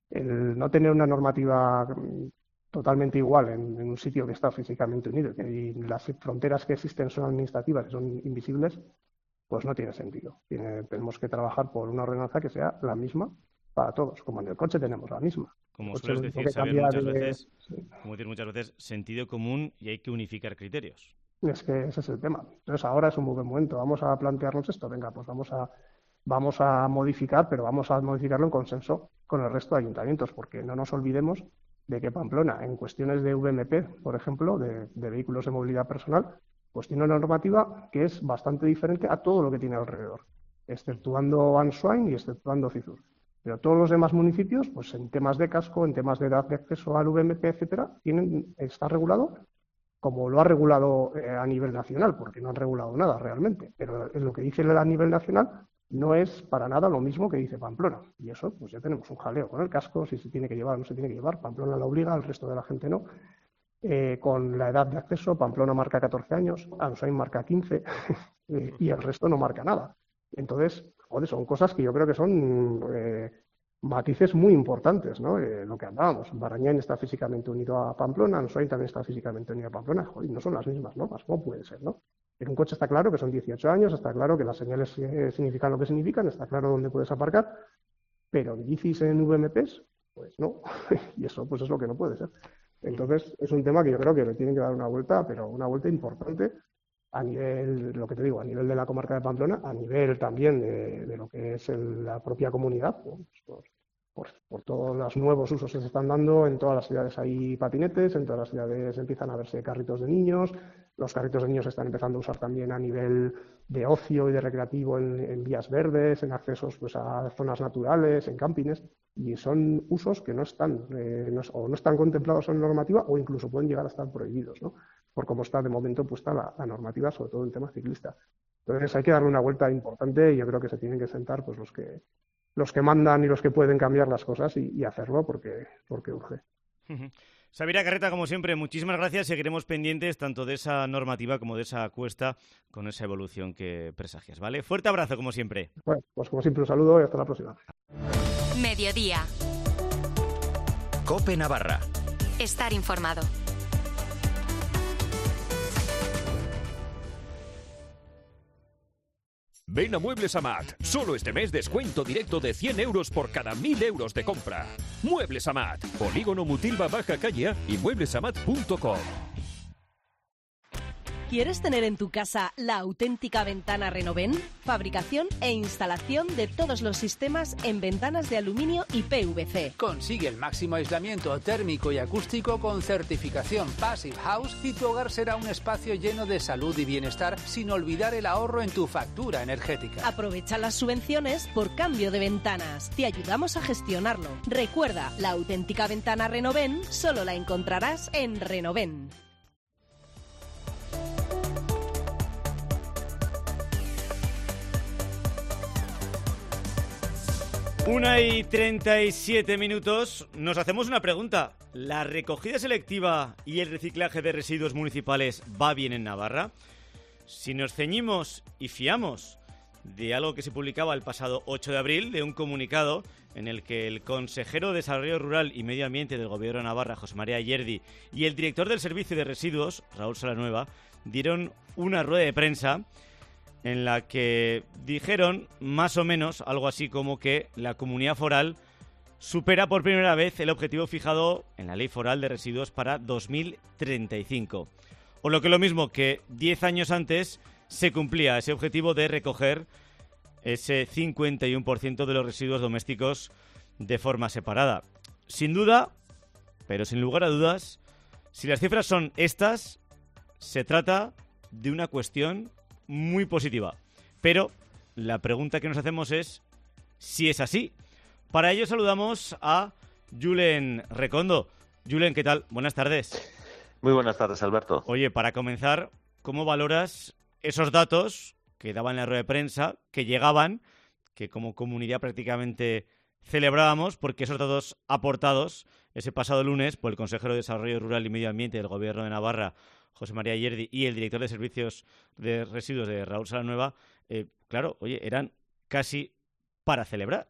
El no tener una normativa totalmente igual en, en un sitio que está físicamente unido y las fronteras que existen son administrativas y son invisibles, pues no tiene sentido. Tiene, tenemos que trabajar por una ordenanza que sea la misma para todos, como en el coche tenemos la misma. Como sueles decir, Xavier, muchas de... veces, sí. como decir muchas veces, sentido común y hay que unificar criterios. Es que ese es el tema. Entonces ahora es un buen momento. Vamos a plantearnos esto. Venga, pues vamos a Vamos a modificar, pero vamos a modificarlo en consenso con el resto de ayuntamientos, porque no nos olvidemos de que Pamplona, en cuestiones de V M P, por ejemplo, de, de vehículos de movilidad personal, pues tiene una normativa que es bastante diferente a todo lo que tiene alrededor, exceptuando Answain y exceptuando Cizur. Pero todos los demás municipios, pues en temas de casco, en temas de edad de acceso al V M P, etcétera, tienen, está regulado como lo ha regulado eh, a nivel nacional, porque no han regulado nada realmente. Pero en lo que dice a nivel nacional no es para nada lo mismo que dice Pamplona. Y eso, pues ya tenemos un jaleo con el casco, si se tiene que llevar o no se tiene que llevar. Pamplona lo obliga, el resto de la gente no. Eh, con la edad de acceso, Pamplona marca catorce años, Answain marca quince eh, y el resto no marca nada. Entonces, joder, son cosas que yo creo que son eh, matices muy importantes, ¿no? Eh, lo que hablábamos, Barañáin está físicamente unido a Pamplona, Answain también está físicamente unido a Pamplona. Joder, no son las mismas normas, ¿cómo puede ser, no? En un coche está claro que son dieciocho años, está claro que las señales eh, significan lo que significan, está claro dónde puedes aparcar, pero en bicis en V M Ps, pues no, y eso pues es lo que no puede ser. Entonces es un tema que yo creo que le tienen que dar una vuelta, pero una vuelta importante a nivel, lo que te digo, a nivel de la comarca de Pamplona, a nivel también de, de lo que es el, la propia comunidad, pues, por, por, por todos los nuevos usos que se están dando. En todas las ciudades hay patinetes, en todas las ciudades empiezan a verse carritos de niños, los carritos de niños se están empezando a usar también a nivel de ocio y de recreativo en, en vías verdes, en accesos pues, a zonas naturales, en campings, y son usos que no están, eh, no, o no están contemplados en normativa o incluso pueden llegar a estar prohibidos, ¿no? Por cómo está de momento puesta la, la normativa, sobre todo en temas ciclista. Entonces hay que darle una vuelta importante y yo creo que se tienen que sentar pues los que los que mandan y los que pueden cambiar las cosas y, y hacerlo porque, porque urge. Xavier Carreta, como siempre, muchísimas gracias. Seguiremos pendientes tanto de esa normativa como de esa cuesta con esa evolución que presagias, ¿vale? Fuerte abrazo, como siempre. Bueno, pues como siempre un saludo y hasta la próxima. Mediodía. COPE Navarra. Estar informado. Ven a Muebles Amat. Solo este mes descuento directo de cien euros por cada mil euros de compra. Muebles Amat. Polígono Mutilva Baja Calle y mueblesamat punto com. ¿Quieres tener en tu casa la auténtica ventana Renoven? Fabricación e instalación de todos los sistemas en ventanas de aluminio y P V C. Consigue el máximo aislamiento térmico y acústico con certificación Passive House y tu hogar será un espacio lleno de salud y bienestar sin olvidar el ahorro en tu factura energética. Aprovecha las subvenciones por cambio de ventanas. Te ayudamos a gestionarlo. Recuerda, la auténtica ventana Renoven solo la encontrarás en Renoven. Una y treinta y siete minutos. Nos hacemos una pregunta. ¿La recogida selectiva y el reciclaje de residuos municipales va bien en Navarra? Si nos ceñimos y fiamos de algo que se publicaba el pasado ocho de abril, de un comunicado en el que el consejero de Desarrollo Rural y Medio Ambiente del Gobierno de Navarra, José María Yerdi, y el director del Servicio de Residuos, Raúl Salanueva, dieron una rueda de prensa en la que dijeron más o menos algo así como que la comunidad foral supera por primera vez el objetivo fijado en la Ley Foral de Residuos para dos mil treinta y cinco. O lo que es lo mismo, que diez años antes se cumplía ese objetivo de recoger ese cincuenta y uno por ciento de los residuos domésticos de forma separada. Sin duda, pero sin lugar a dudas, si las cifras son estas, se trata de una cuestión muy positiva. Pero la pregunta que nos hacemos es si es así. Para ello saludamos a Julen Recondo. Julen, ¿qué tal? Buenas tardes. Muy buenas tardes, Alberto. Oye, para comenzar, ¿cómo valoras esos datos que daban en la rueda de prensa, que llegaban, que como comunidad prácticamente celebrábamos, porque esos datos aportados ese pasado lunes por el consejero de Desarrollo Rural y Medio Ambiente del Gobierno de Navarra, José María Yerdi, y el director de Servicios de Residuos de Raúl Salanueva, eh, claro, oye, eran casi para celebrar?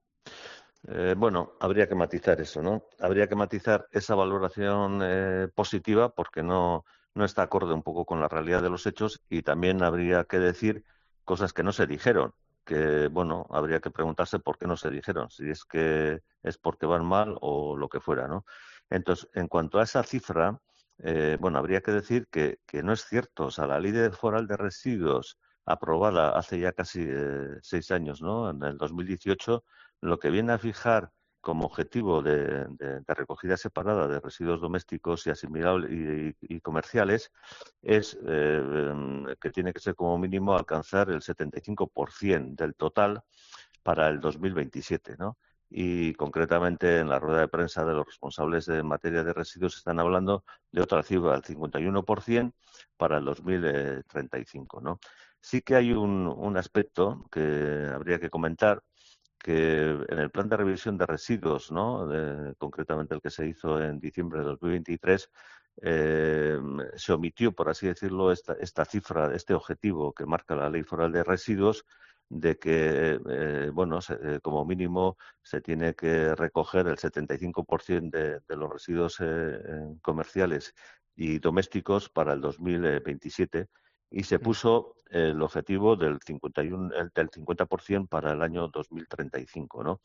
Eh, bueno, habría que matizar eso, ¿no? Habría que matizar esa valoración eh, positiva porque no, no está acorde un poco con la realidad de los hechos, y también habría que decir cosas que no se dijeron, que, bueno, habría que preguntarse por qué no se dijeron, si es que es porque van mal o lo que fuera, ¿no? Entonces, en cuanto a esa cifra, eh, bueno, habría que decir que, que no es cierto. O sea, la Ley Foral de Residuos aprobada hace ya casi eh, seis años, ¿no? En el dos mil dieciocho, lo que viene a fijar como objetivo de, de, de recogida separada de residuos domésticos y asimilables y, y, y comerciales es eh, que tiene que ser como mínimo alcanzar el setenta y cinco por ciento del total para el dos mil veintisiete, ¿no? Y concretamente en la rueda de prensa de los responsables de materia de residuos están hablando de otra cifra, el cincuenta y uno por ciento para el dos mil treinta y cinco, ¿no? Sí que hay un, un aspecto que habría que comentar, que en el plan de revisión de residuos, ¿no? De, concretamente el que se hizo en diciembre de dos mil veintitrés, eh, se omitió, por así decirlo, esta, esta cifra, este objetivo que marca la Ley Foral de Residuos, de que, eh, bueno, se, eh, como mínimo se tiene que recoger el setenta y cinco por ciento de, de los residuos eh, comerciales y domésticos para el dos mil veintisiete, y se puso el objetivo del cincuenta y uno, del cincuenta por ciento para el año dos mil treinta y cinco, ¿no?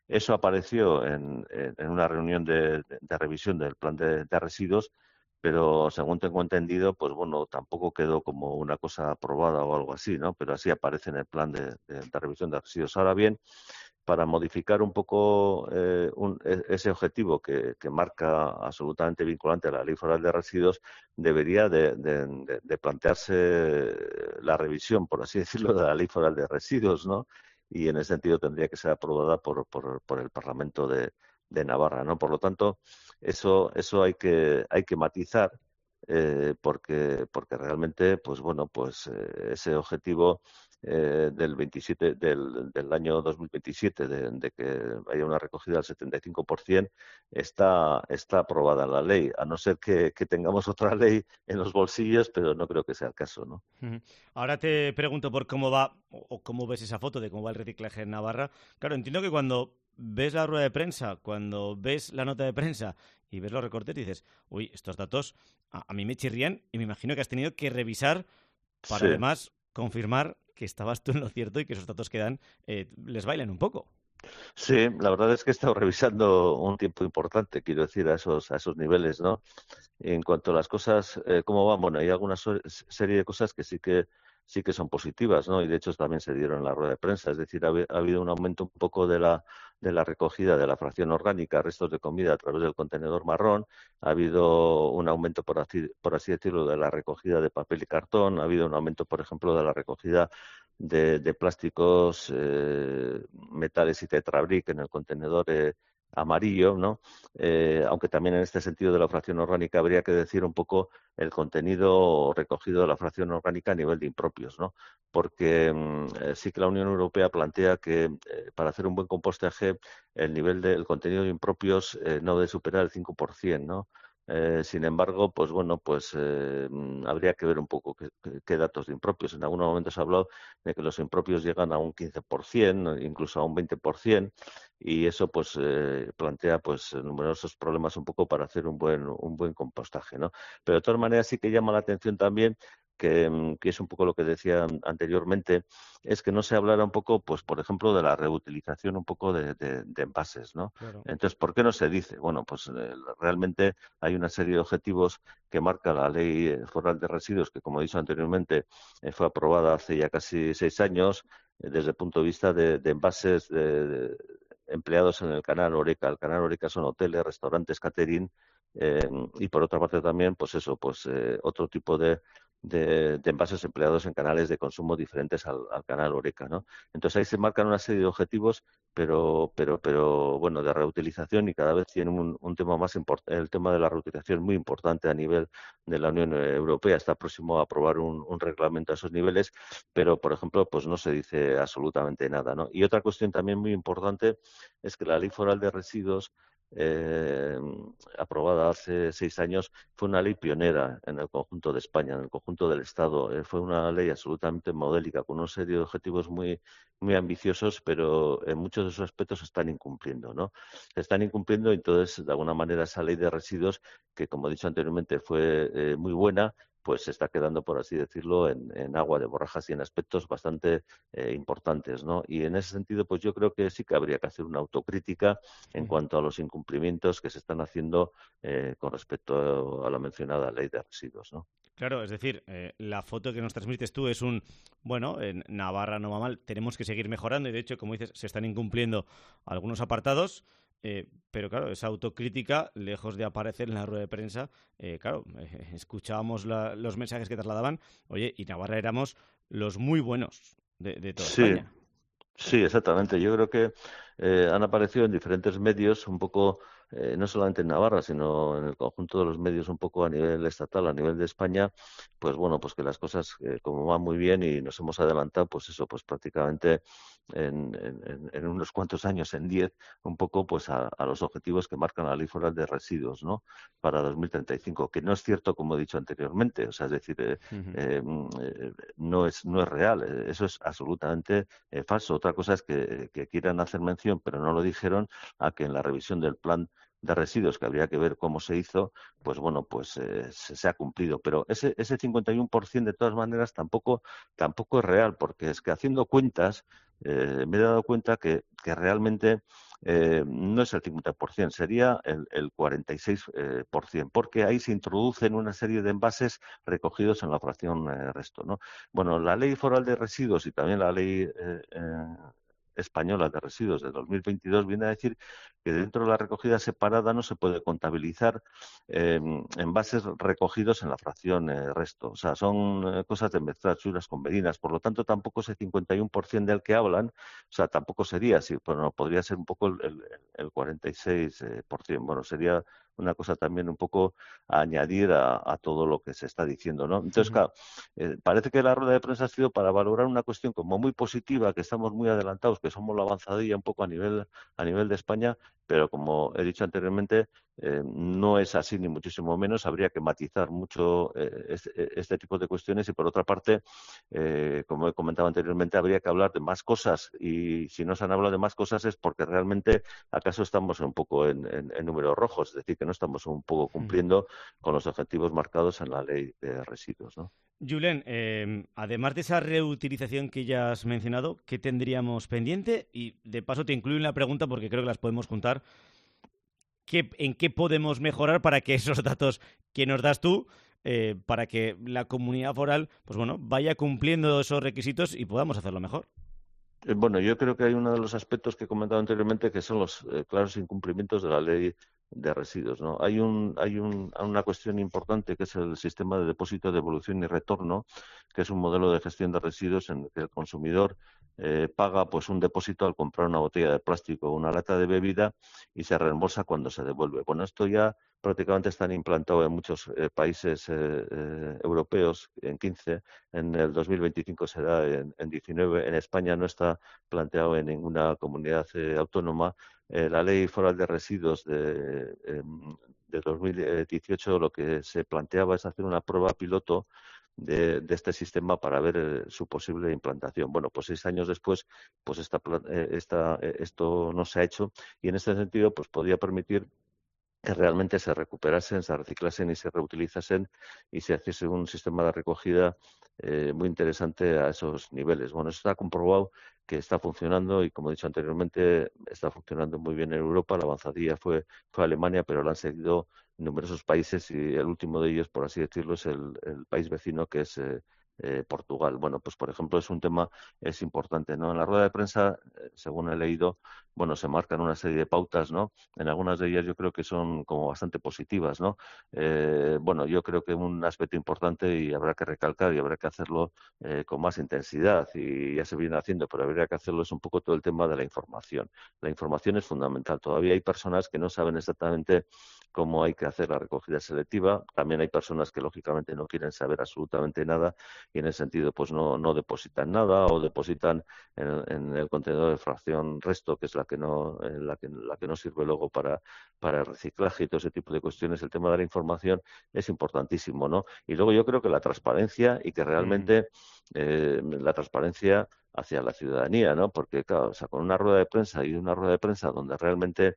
Eso apareció en, en, en una reunión de, de, de revisión del plan de, de residuos, pero según tengo entendido, pues bueno, tampoco quedó como una cosa aprobada o algo así, ¿no? Pero así aparece en el plan de, de, de revisión de residuos. Ahora bien, para modificar un poco eh, un, ese objetivo que, que marca absolutamente vinculante a la Ley Foral de Residuos, debería de, de, de, de plantearse la revisión, por así decirlo, de la Ley Foral de Residuos, ¿no? Y en ese sentido tendría que ser aprobada por, por, por el Parlamento de, de Navarra, ¿no? Por lo tanto, eso, eso hay que, hay que matizar, eh, porque, porque realmente, pues bueno, pues eh, ese objetivo Eh, del veintisiete del, del año dos mil veintisiete de, de que haya una recogida del setenta y cinco por ciento está está aprobada la ley, a no ser que, que tengamos otra ley en los bolsillos, pero no creo que sea el caso, ¿no? Ahora te pregunto por cómo va o cómo ves esa foto de cómo va el reciclaje en Navarra. Claro, entiendo que cuando ves la rueda de prensa, cuando ves la nota de prensa y ves los recortes, dices, uy, estos datos a, a mí me chirrían, y me imagino que has tenido que revisar para Sí. además confirmar que estabas tú en lo cierto y que esos datos que dan eh, les bailan un poco. Sí, la verdad es que he estado revisando un tiempo importante, quiero decir, a esos, a esos niveles, ¿no? En cuanto a las cosas, eh, cómo van, bueno, hay alguna so- serie de cosas que sí que sí que son positivas, ¿no? Y de hecho también se dieron en la rueda de prensa, es decir, ha, habi- ha habido un aumento un poco de la de la recogida de la fracción orgánica, restos de comida a través del contenedor marrón, ha habido un aumento, por así, por así decirlo, de la recogida de papel y cartón, ha habido un aumento, por ejemplo, de la recogida de, de plásticos, eh, metales y tetrabric en el contenedor eh, amarillo, ¿no? Eh, aunque también en este sentido de la fracción orgánica habría que decir un poco el contenido recogido de la fracción orgánica a nivel de impropios, ¿no? Porque mm, eh, sí que la Unión Europea plantea que eh, para hacer un buen compostaje el nivel del contenido de impropios eh, no debe superar el cinco por ciento, ¿no? Eh, sin embargo, pues bueno, pues eh, mm, habría que ver un poco qué, qué- qué datos de impropios. En algunos momentos se ha hablado de que los impropios llegan a un quince por ciento, incluso a un veinte por ciento, y eso pues eh, plantea pues numerosos problemas un poco para hacer un buen un buen compostaje, ¿no? Pero de todas maneras sí que llama la atención también que, mm, que es un poco lo que decía anteriormente, es que no se hablara un poco, pues por ejemplo, de la reutilización un poco de, de- de envases, ¿no? Claro. Entonces, ¿por qué no se dice? Bueno, pues eh, realmente hay una serie de objetivos que marca la Ley eh, Foral de Residuos, que como he dicho anteriormente, eh, fue aprobada hace ya casi seis años, eh, desde el punto de vista de, de envases de- de- empleados en el canal Oreca. El canal Oreca son hoteles, restaurantes, catering, eh, y por otra parte también, pues eso, pues eh, otro tipo de, de, de envases empleados en canales de consumo diferentes al, al canal Oreca, ¿no? Entonces ahí se marcan una serie de objetivos, pero, pero, pero bueno, de reutilización, y cada vez tienen un, un tema más importante, el tema de la reutilización muy importante a nivel de la Unión Europea. Está próximo a aprobar un, un reglamento a esos niveles, pero por ejemplo, pues no se dice absolutamente nada, ¿no? Y otra cuestión también muy importante es que la Ley Foral de Residuos, eh, aprobada hace seis años, fue una ley pionera en el conjunto de España, en el conjunto del Estado. Eh, fue una ley absolutamente modélica, con una serie de objetivos muy, muy ambiciosos, pero en muchos de esos aspectos se están incumpliendo, ¿no? Se están incumpliendo, y entonces, de alguna manera, esa ley de residuos, que como he dicho anteriormente fue eh, muy buena, pues se está quedando, por así decirlo, en, en agua de borrajas y en aspectos bastante eh, importantes, ¿no? Y en ese sentido, pues yo creo que sí que habría que hacer una autocrítica en cuanto a los incumplimientos que se están haciendo eh, con respecto a la mencionada ley de residuos, ¿no? Claro, es decir, eh, la foto que nos transmites tú es un, bueno, en Navarra no va mal, tenemos que seguir mejorando, y de hecho, como dices, se están incumpliendo algunos apartados, eh, pero claro, esa autocrítica, lejos de aparecer en la rueda de prensa, eh, claro, eh, escuchábamos la, los mensajes que trasladaban, oye, y Navarra éramos los muy buenos de, de toda Sí, España. sí, exactamente. Yo creo que eh, han aparecido en diferentes medios, un poco, eh, no solamente en Navarra, sino en el conjunto de los medios un poco a nivel estatal, a nivel de España, pues bueno, pues que las cosas eh, como van muy bien y nos hemos adelantado, pues eso, pues prácticamente en, en, en unos cuantos años, en diez, un poco pues a, a los objetivos que marcan la Ley Foral de Residuos, ¿no? Para dos mil treinta y cinco, que no es cierto, como he dicho anteriormente, o sea, es decir, eh, eh, eh, no es no es real, eh, eso es absolutamente eh, falso. Otra cosa es que, que quieran hacer mención, pero no lo dijeron, a que en la revisión del plan de residuos, que habría que ver cómo se hizo, pues bueno, pues eh, se, se ha cumplido. Pero ese, ese cincuenta y uno por ciento de todas maneras tampoco, tampoco es real, porque es que haciendo cuentas eh, me he dado cuenta que, que realmente eh, no es el cincuenta por ciento, sería el, el cuarenta y seis por ciento, porque ahí se introducen una serie de envases recogidos en la fracción eh, resto, ¿no? Bueno, la Ley Foral de Residuos y también la Ley eh, eh, Española de Residuos de dos mil veintidós viene a decir que dentro de la recogida separada no se puede contabilizar eh, envases recogidos en la fracción eh, resto. O sea, son eh, cosas de mezclar chulas con medidas. Por lo tanto, tampoco ese cincuenta y uno por ciento del que hablan, o sea, tampoco sería así. Bueno, podría ser un poco el, el, el cuarenta y seis por ciento. Bueno, sería una cosa también un poco a añadir a, a todo lo que se está diciendo, ¿no? Entonces, claro, eh, parece que la rueda de prensa ha sido para valorar una cuestión como muy positiva, que estamos muy adelantados, que somos la avanzadilla un poco a nivel a nivel de España, pero como he dicho anteriormente, eh, no es así ni muchísimo menos. Habría que matizar mucho eh, este, este tipo de cuestiones y, por otra parte, eh, como he comentado anteriormente, habría que hablar de más cosas, y si no se han hablado de más cosas es porque realmente acaso estamos un poco en, en, en números rojos, es decir, que no estamos un poco cumpliendo con los objetivos marcados en la ley de residuos, ¿no? Julen, eh, además de esa reutilización que ya has mencionado, ¿qué tendríamos pendiente? Y de paso te incluyo en la pregunta, porque creo que las podemos juntar. ¿Qué, ¿En qué podemos mejorar para que esos datos que nos das tú, eh, para que la comunidad foral, pues bueno, vaya cumpliendo esos requisitos y podamos hacerlo mejor? Bueno, yo creo que hay uno de los aspectos que he comentado anteriormente, que son los eh, claros incumplimientos de la ley de residuos, ¿no? Hay un, hay un, una cuestión importante, que es el sistema de depósito, devolución y retorno, que es un modelo de gestión de residuos en el que el consumidor eh, paga pues un depósito al comprar una botella de plástico o una lata de bebida y se reembolsa cuando se devuelve. Bueno, esto ya prácticamente están implantados en muchos eh, países eh, eh, europeos, en quince, en el dos mil veinticinco será en, en diecinueve, en España no está planteado en ninguna comunidad eh, autónoma. Eh, la Ley Foral de Residuos de, eh, de dos mil dieciocho lo que se planteaba es hacer una prueba piloto de, de este sistema para ver eh, su posible implantación. Bueno, pues seis años después, pues esta, eh, esta, eh, esto no se ha hecho, y en este sentido pues podría permitir que realmente se recuperasen, se reciclasen y se reutilizasen y se hiciese un sistema de recogida eh, muy interesante a esos niveles. Bueno, eso está comprobado que está funcionando y, como he dicho anteriormente, está funcionando muy bien en Europa. La avanzadilla fue, fue Alemania, pero la han seguido numerosos países, y el último de ellos, por así decirlo, es el, el país vecino, que es eh, eh, Portugal. Bueno, pues por ejemplo es un tema, es importante, ¿no? En la rueda de prensa, eh, según he leído, bueno, se marcan una serie de pautas, ¿no? En algunas de ellas yo creo que son como bastante positivas, ¿no? Eh, bueno, yo creo que un aspecto importante, y habrá que recalcar y habrá que hacerlo eh, con más intensidad, y ya se viene haciendo, pero habría que hacerlo, es un poco todo el tema de la información. La información es fundamental. Todavía hay personas que no saben exactamente cómo hay que hacer la recogida selectiva. También hay personas que lógicamente no quieren saber absolutamente nada, y en ese sentido pues no, no depositan nada, o depositan en, en el contenedor de fracción resto, que es la que no la que, la que no sirve luego para, para el reciclaje y todo ese tipo de cuestiones. El tema de la información es importantísimo, ¿no? Y luego yo creo que la transparencia, y que realmente eh, la transparencia hacia la ciudadanía, ¿no? Porque, claro, o sea, con una rueda de prensa y una rueda de prensa donde realmente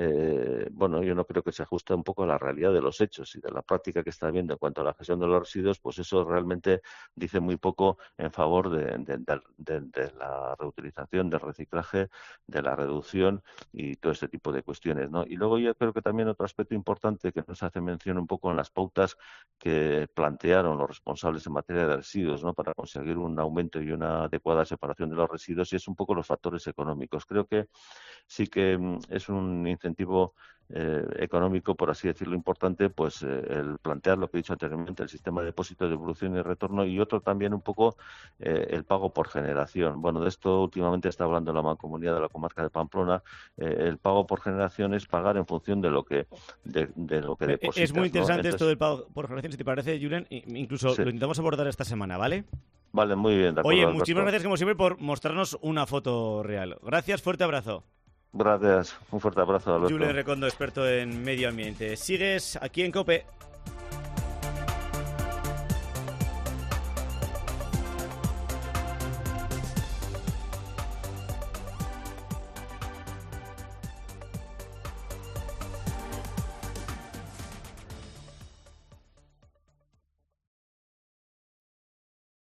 Eh, bueno, yo no creo que se ajuste un poco a la realidad de los hechos y de la práctica que está habiendo en cuanto a la gestión de los residuos, pues eso realmente dice muy poco en favor de, de, de, de, de la reutilización, del reciclaje, de la reducción y todo este tipo de cuestiones, ¿no? Y luego yo creo que también otro aspecto importante que nos hace mención un poco en las pautas que plantearon los responsables en materia de residuos, ¿no? Para conseguir un aumento y una adecuada separación de los residuos, y es un poco los factores económicos. Creo que sí que es un incentivo eh, económico, por así decirlo, importante, pues eh, el plantear lo que he dicho anteriormente, el sistema de depósito, devolución y retorno, y otro también un poco eh, el pago por generación. Bueno, de esto últimamente está hablando la Mancomunidad de la comarca de Pamplona. Eh, el pago por generación es pagar en función de lo que de, de lo que depositas. Es muy interesante, ¿no? Entonces, esto del pago por generación, si te parece, Julen, incluso sí. Lo intentamos abordar esta semana, ¿vale? Vale, muy bien, de acuerdo. Oye, Alberto. muchísimas gracias como siempre por mostrarnos una foto real. Gracias, fuerte abrazo. Gracias, un fuerte abrazo, Alberto. Julen Recondo, experto en medio ambiente. Sigues aquí en COPE.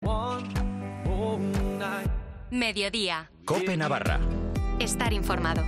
Mediodía. COPE Navarra. Estar informado.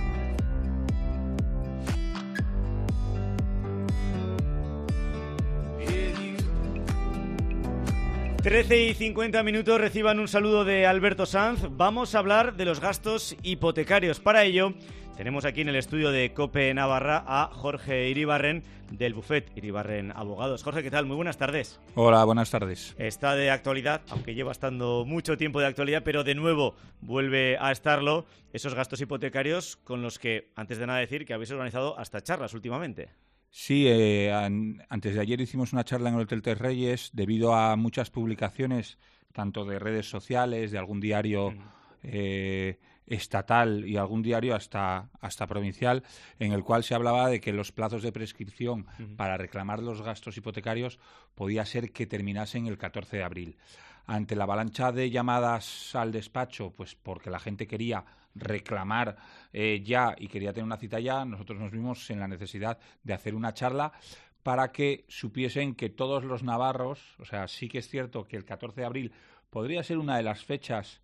trece y cincuenta minutos, reciban un saludo de Alberto Sanz. Vamos a hablar de los gastos hipotecarios. Para ello, tenemos aquí en el estudio de COPE Navarra a Jorge Iribarren, del Bufet Iribarren Abogados. Jorge, ¿qué tal? Muy buenas tardes. Hola, buenas tardes. Está de actualidad, aunque lleva estando mucho tiempo de actualidad, pero de nuevo vuelve a estarlo, esos gastos hipotecarios con los que, antes de nada decir, que habéis organizado hasta charlas últimamente. Sí, eh, an, antes de ayer hicimos una charla en el Hotel Tres Reyes debido a muchas publicaciones, tanto de redes sociales, de algún diario mm. eh, estatal y algún diario hasta, hasta provincial, en el cual se hablaba de que los plazos de prescripción mm. para reclamar los gastos hipotecarios podía ser que terminasen el catorce de abril. Ante la avalancha de llamadas al despacho, pues porque la gente quería reclamar eh, ya y quería tener una cita ya, nosotros nos vimos en la necesidad de hacer una charla para que supiesen que todos los navarros, o sea, sí que es cierto que el catorce de abril podría ser una de las fechas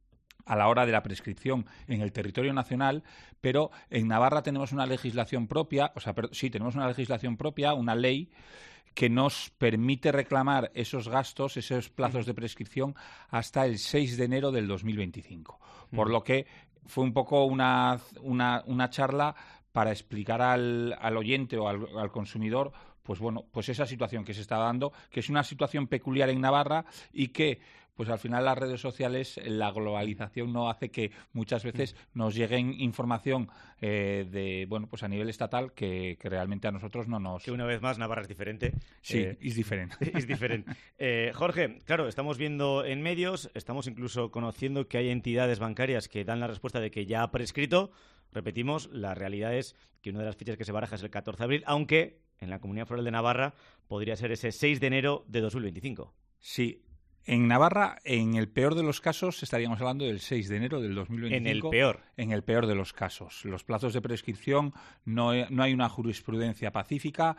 a la hora de la prescripción en el territorio nacional, pero en Navarra tenemos una legislación propia, o sea, pero, sí, tenemos una legislación propia, una ley que nos permite reclamar esos gastos, esos plazos de prescripción hasta el seis de enero del dos mil veinticinco. Por lo que fue un poco una, una, una charla para explicar al, al oyente o al, al consumidor pues bueno, pues esa situación que se está dando, que es una situación peculiar en Navarra y que pues al final las redes sociales, la globalización no hace que muchas veces nos lleguen información eh, de bueno pues a nivel estatal que, que realmente a nosotros no nos... Que una vez más Navarra es diferente. Sí, eh, es diferente. Es diferente. Eh, Jorge, claro, estamos viendo en medios, estamos incluso conociendo que hay entidades bancarias que dan la respuesta de que ya ha prescrito. Repetimos, la realidad es que una de las fechas que se baraja es el catorce de abril, aunque en la Comunidad Foral de Navarra podría ser ese seis de enero de dos mil veinticinco. Sí. En Navarra, en el peor de los casos, estaríamos hablando del seis de enero del dos mil veinticinco. En el peor. En el peor de los casos. Los plazos de prescripción, no, no hay una jurisprudencia pacífica,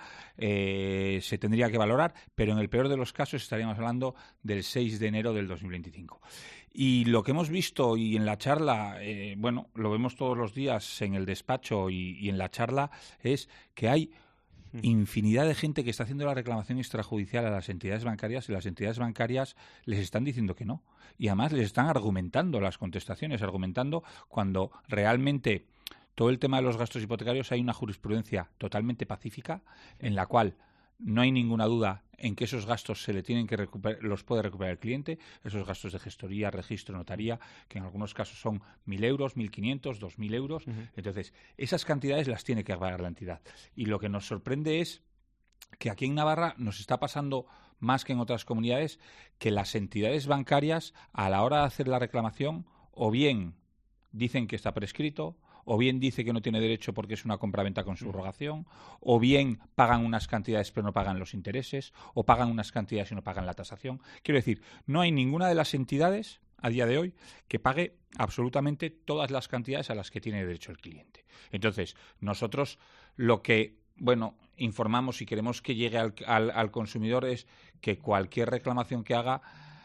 eh, se tendría que valorar, pero en el peor de los casos estaríamos hablando del seis de enero del dos mil veinticinco. Y lo que hemos visto y en la charla, eh, bueno, lo vemos todos los días en el despacho y, y en la charla, es que hay infinidad de gente que está haciendo la reclamación extrajudicial a las entidades bancarias y las entidades bancarias les están diciendo que no. Y además les están argumentando las contestaciones, argumentando cuando realmente todo el tema de los gastos hipotecarios hay una jurisprudencia totalmente pacífica en la cual no hay ninguna duda en que esos gastos se le tienen que recuperar, los puede recuperar el cliente, esos gastos de gestoría, registro, notaría, que en algunos casos son mil euros, mil quinientos, dos mil euros. Uh-huh. Entonces, esas cantidades las tiene que pagar la entidad. Y lo que nos sorprende es que aquí en Navarra nos está pasando más que en otras comunidades que las entidades bancarias, a la hora de hacer la reclamación, o bien dicen que está prescrito, o bien dice que no tiene derecho porque es una compraventa con subrogación, o bien pagan unas cantidades pero no pagan los intereses, o pagan unas cantidades y no pagan la tasación. Quiero decir, no hay ninguna de las entidades a día de hoy que pague absolutamente todas las cantidades a las que tiene derecho el cliente. Entonces, nosotros lo que, bueno, informamos y queremos que llegue al, al, al consumidor es que cualquier reclamación que haga,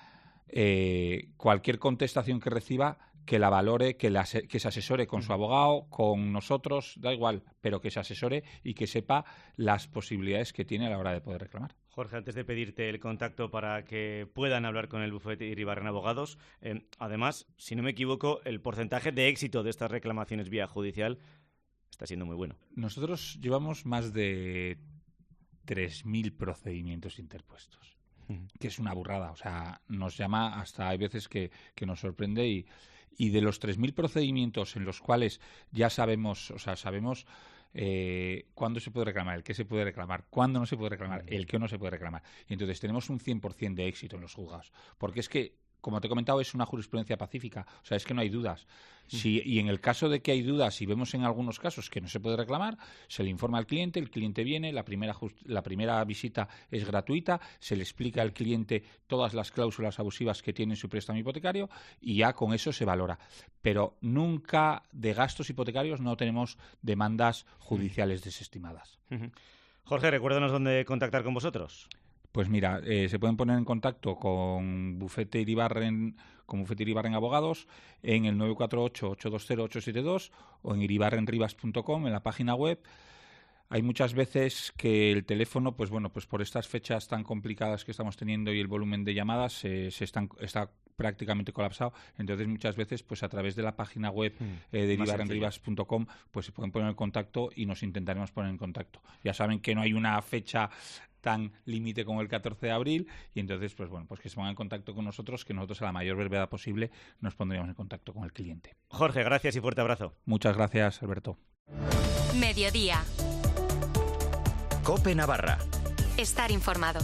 eh, cualquier contestación que reciba, que la valore, que, la, que se asesore con su abogado, con nosotros, da igual, pero que se asesore y que sepa las posibilidades que tiene a la hora de poder reclamar. Jorge, antes de pedirte el contacto para que puedan hablar con el Bufet Iribarren Abogados, eh, además, si no me equivoco, el porcentaje de éxito de estas reclamaciones vía judicial está siendo muy bueno. Nosotros llevamos más de tres mil procedimientos interpuestos, uh-huh. que es una burrada. O sea, nos llama hasta, hay veces que, que nos sorprende y... Y de los tres mil procedimientos en los cuales ya sabemos, o sea, sabemos eh, cuándo se puede reclamar, el qué se puede reclamar, cuándo no se puede reclamar, el qué no se puede reclamar. Y entonces tenemos un cien por ciento de éxito en los juzgados. Porque es que, como te he comentado, es una jurisprudencia pacífica. O sea, es que no hay dudas. Si, y en el caso de que hay dudas, y vemos en algunos casos que no se puede reclamar, se le informa al cliente, el cliente viene, la primera, just, la primera visita es gratuita, se le explica al cliente todas las cláusulas abusivas que tiene en su préstamo hipotecario y ya con eso se valora. Pero nunca de gastos hipotecarios no tenemos demandas judiciales desestimadas. Jorge, recuérdanos dónde contactar con vosotros. Pues mira, eh, se pueden poner en contacto con Bufete Iribarren, con Bufete Iribarren Abogados en el nueve cuatro ocho, ocho dos cero, ocho siete dos o en iribarrenribas punto com en la página web. Hay muchas veces que el teléfono, pues bueno, pues por estas fechas tan complicadas que estamos teniendo y el volumen de llamadas eh, se están, está prácticamente colapsado. Entonces muchas veces, pues a través de la página web mm, eh, de iribarrenribas punto com, pues se pueden poner en contacto y nos intentaremos poner en contacto. Ya saben que no hay una fecha tan límite como el catorce de abril y entonces, pues bueno, pues que se pongan en contacto con nosotros, que nosotros a la mayor brevedad posible nos pondríamos en contacto con el cliente. Jorge, gracias y fuerte abrazo. Muchas gracias, Alberto. Mediodía. COPE Navarra. Estar informado.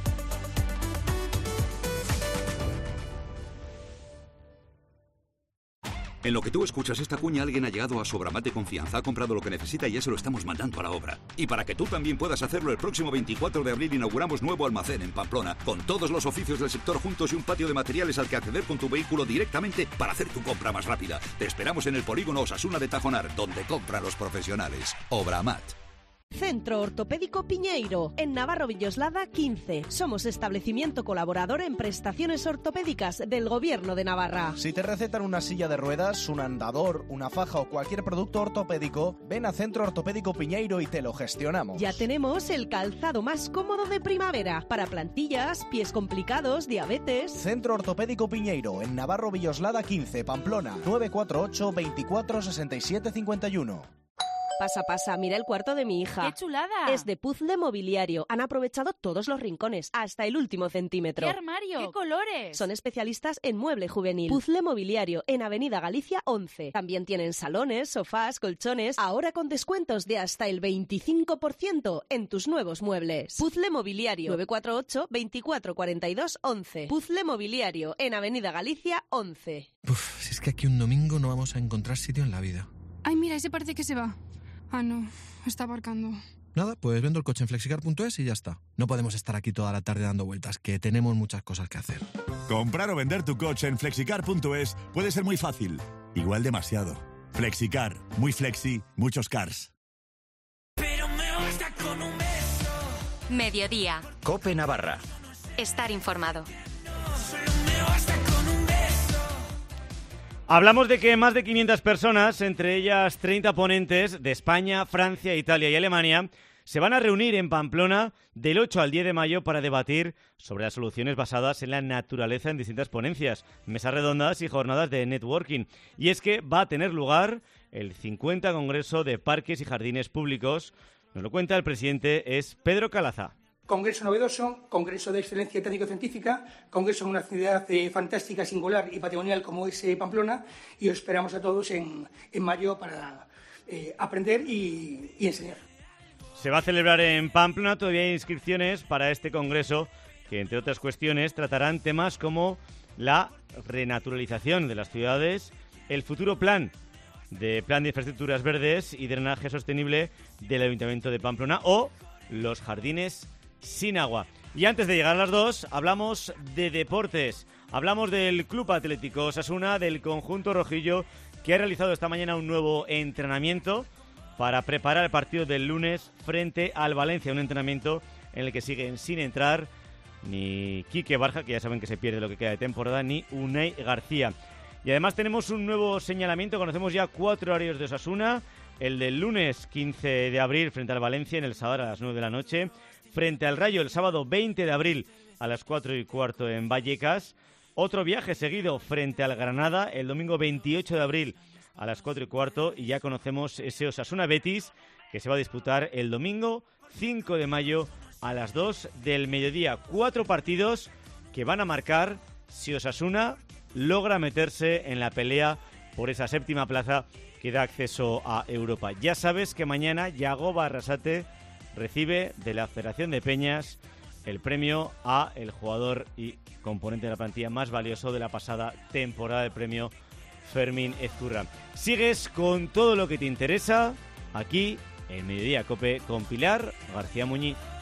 En lo que tú escuchas esta cuña, alguien ha llegado a Sobramat de confianza, ha comprado lo que necesita y ya se lo estamos mandando a la obra. Y para que tú también puedas hacerlo, el próximo veinticuatro de abril inauguramos nuevo almacén en Pamplona, con todos los oficios del sector juntos y un patio de materiales al que acceder con tu vehículo directamente para hacer tu compra más rápida. Te esperamos en el polígono Osasuna de Tajonar, donde compran los profesionales. Obramat. Centro Ortopédico Piñeiro, en Navarro Villoslada quince. Somos establecimiento colaborador en prestaciones ortopédicas del Gobierno de Navarra. Si te recetan una silla de ruedas, un andador, una faja o cualquier producto ortopédico, ven a Centro Ortopédico Piñeiro y te lo gestionamos. Ya tenemos el calzado más cómodo de primavera para plantillas, pies complicados, diabetes. Centro Ortopédico Piñeiro, en Navarro Villoslada quince, Pamplona, nueve cuatro ocho, veinticuatro, sesenta y siete, cincuenta y uno. Pasa, pasa, mira el cuarto de mi hija. ¡Qué chulada! Es de puzzle mobiliario. Han aprovechado todos los rincones, hasta el último centímetro. ¡Qué armario! ¡Qué colores! Son especialistas en mueble juvenil. Puzzle mobiliario, en Avenida Galicia once. También tienen salones, sofás, colchones, ahora con descuentos de hasta el veinticinco por ciento en tus nuevos muebles. Puzzle mobiliario, nueve cuatro ocho, veinticuatro, cuarenta y dos, once. Puzzle mobiliario, en Avenida Galicia once. Uf, si es que aquí un domingo no vamos a encontrar sitio en la vida. Ay, mira, ese parece que se va. Ah, no, está aparcando. Nada, pues vendo el coche en flexicar punto es y ya está. No podemos estar aquí toda la tarde dando vueltas, que tenemos muchas cosas que hacer. Comprar o vender tu coche en flexicar punto es puede ser muy fácil, igual demasiado. Flexicar, muy flexi, muchos cars. Pero me basta con un beso. Mediodía. COPE Navarra. Estar informado. Hablamos de que más de quinientas personas, entre ellas treinta ponentes de España, Francia, Italia y Alemania, se van a reunir en Pamplona del ocho al diez de mayo para debatir sobre las soluciones basadas en la naturaleza en distintas ponencias, mesas redondas y jornadas de networking. Y es que va a tener lugar el cincuenta Congreso de Parques y Jardines Públicos. Nos lo cuenta el presidente, es Pedro Calaza. Congreso novedoso, congreso de excelencia técnico-científica, congreso en una ciudad eh, fantástica, singular y patrimonial como es eh, Pamplona, y os esperamos a todos en, en mayo para eh, aprender y, y enseñar. Se va a celebrar en Pamplona, todavía hay inscripciones para este congreso, que entre otras cuestiones tratarán temas como la renaturalización de las ciudades, el futuro plan de plan de infraestructuras verdes y drenaje sostenible del Ayuntamiento de Pamplona o los jardines sin agua. Y antes de llegar a las dos, hablamos de deportes. Hablamos del Club Atlético Osasuna, del conjunto rojillo, que ha realizado esta mañana un nuevo entrenamiento para preparar el partido del lunes frente al Valencia. Un entrenamiento en el que siguen sin entrar ni Quique Barja, que ya saben que se pierde lo que queda de temporada, ni Unai García. Y además tenemos un nuevo señalamiento. Conocemos ya cuatro horarios de Osasuna. El del lunes quince de abril frente al Valencia en el Sadar a las nueve de la noche. Frente al Rayo el sábado veinte de abril a las cuatro y cuarto en Vallecas. Otro viaje seguido frente al Granada el domingo veintiocho de abril a las cuatro y cuarto. Y ya conocemos ese Osasuna Betis que se va a disputar el domingo cinco de mayo a las dos del mediodía. Cuatro partidos que van a marcar si Osasuna logra meterse en la pelea por esa séptima plaza que da acceso a Europa. Ya sabes que mañana Yagoba Arrasate recibe de la Federación de Peñas el premio a el jugador y componente de la plantilla más valioso de la pasada temporada, del premio Fermín Ezcurra. Sigues con todo lo que te interesa aquí en Mediodía Cope con Pilar García Muñiz.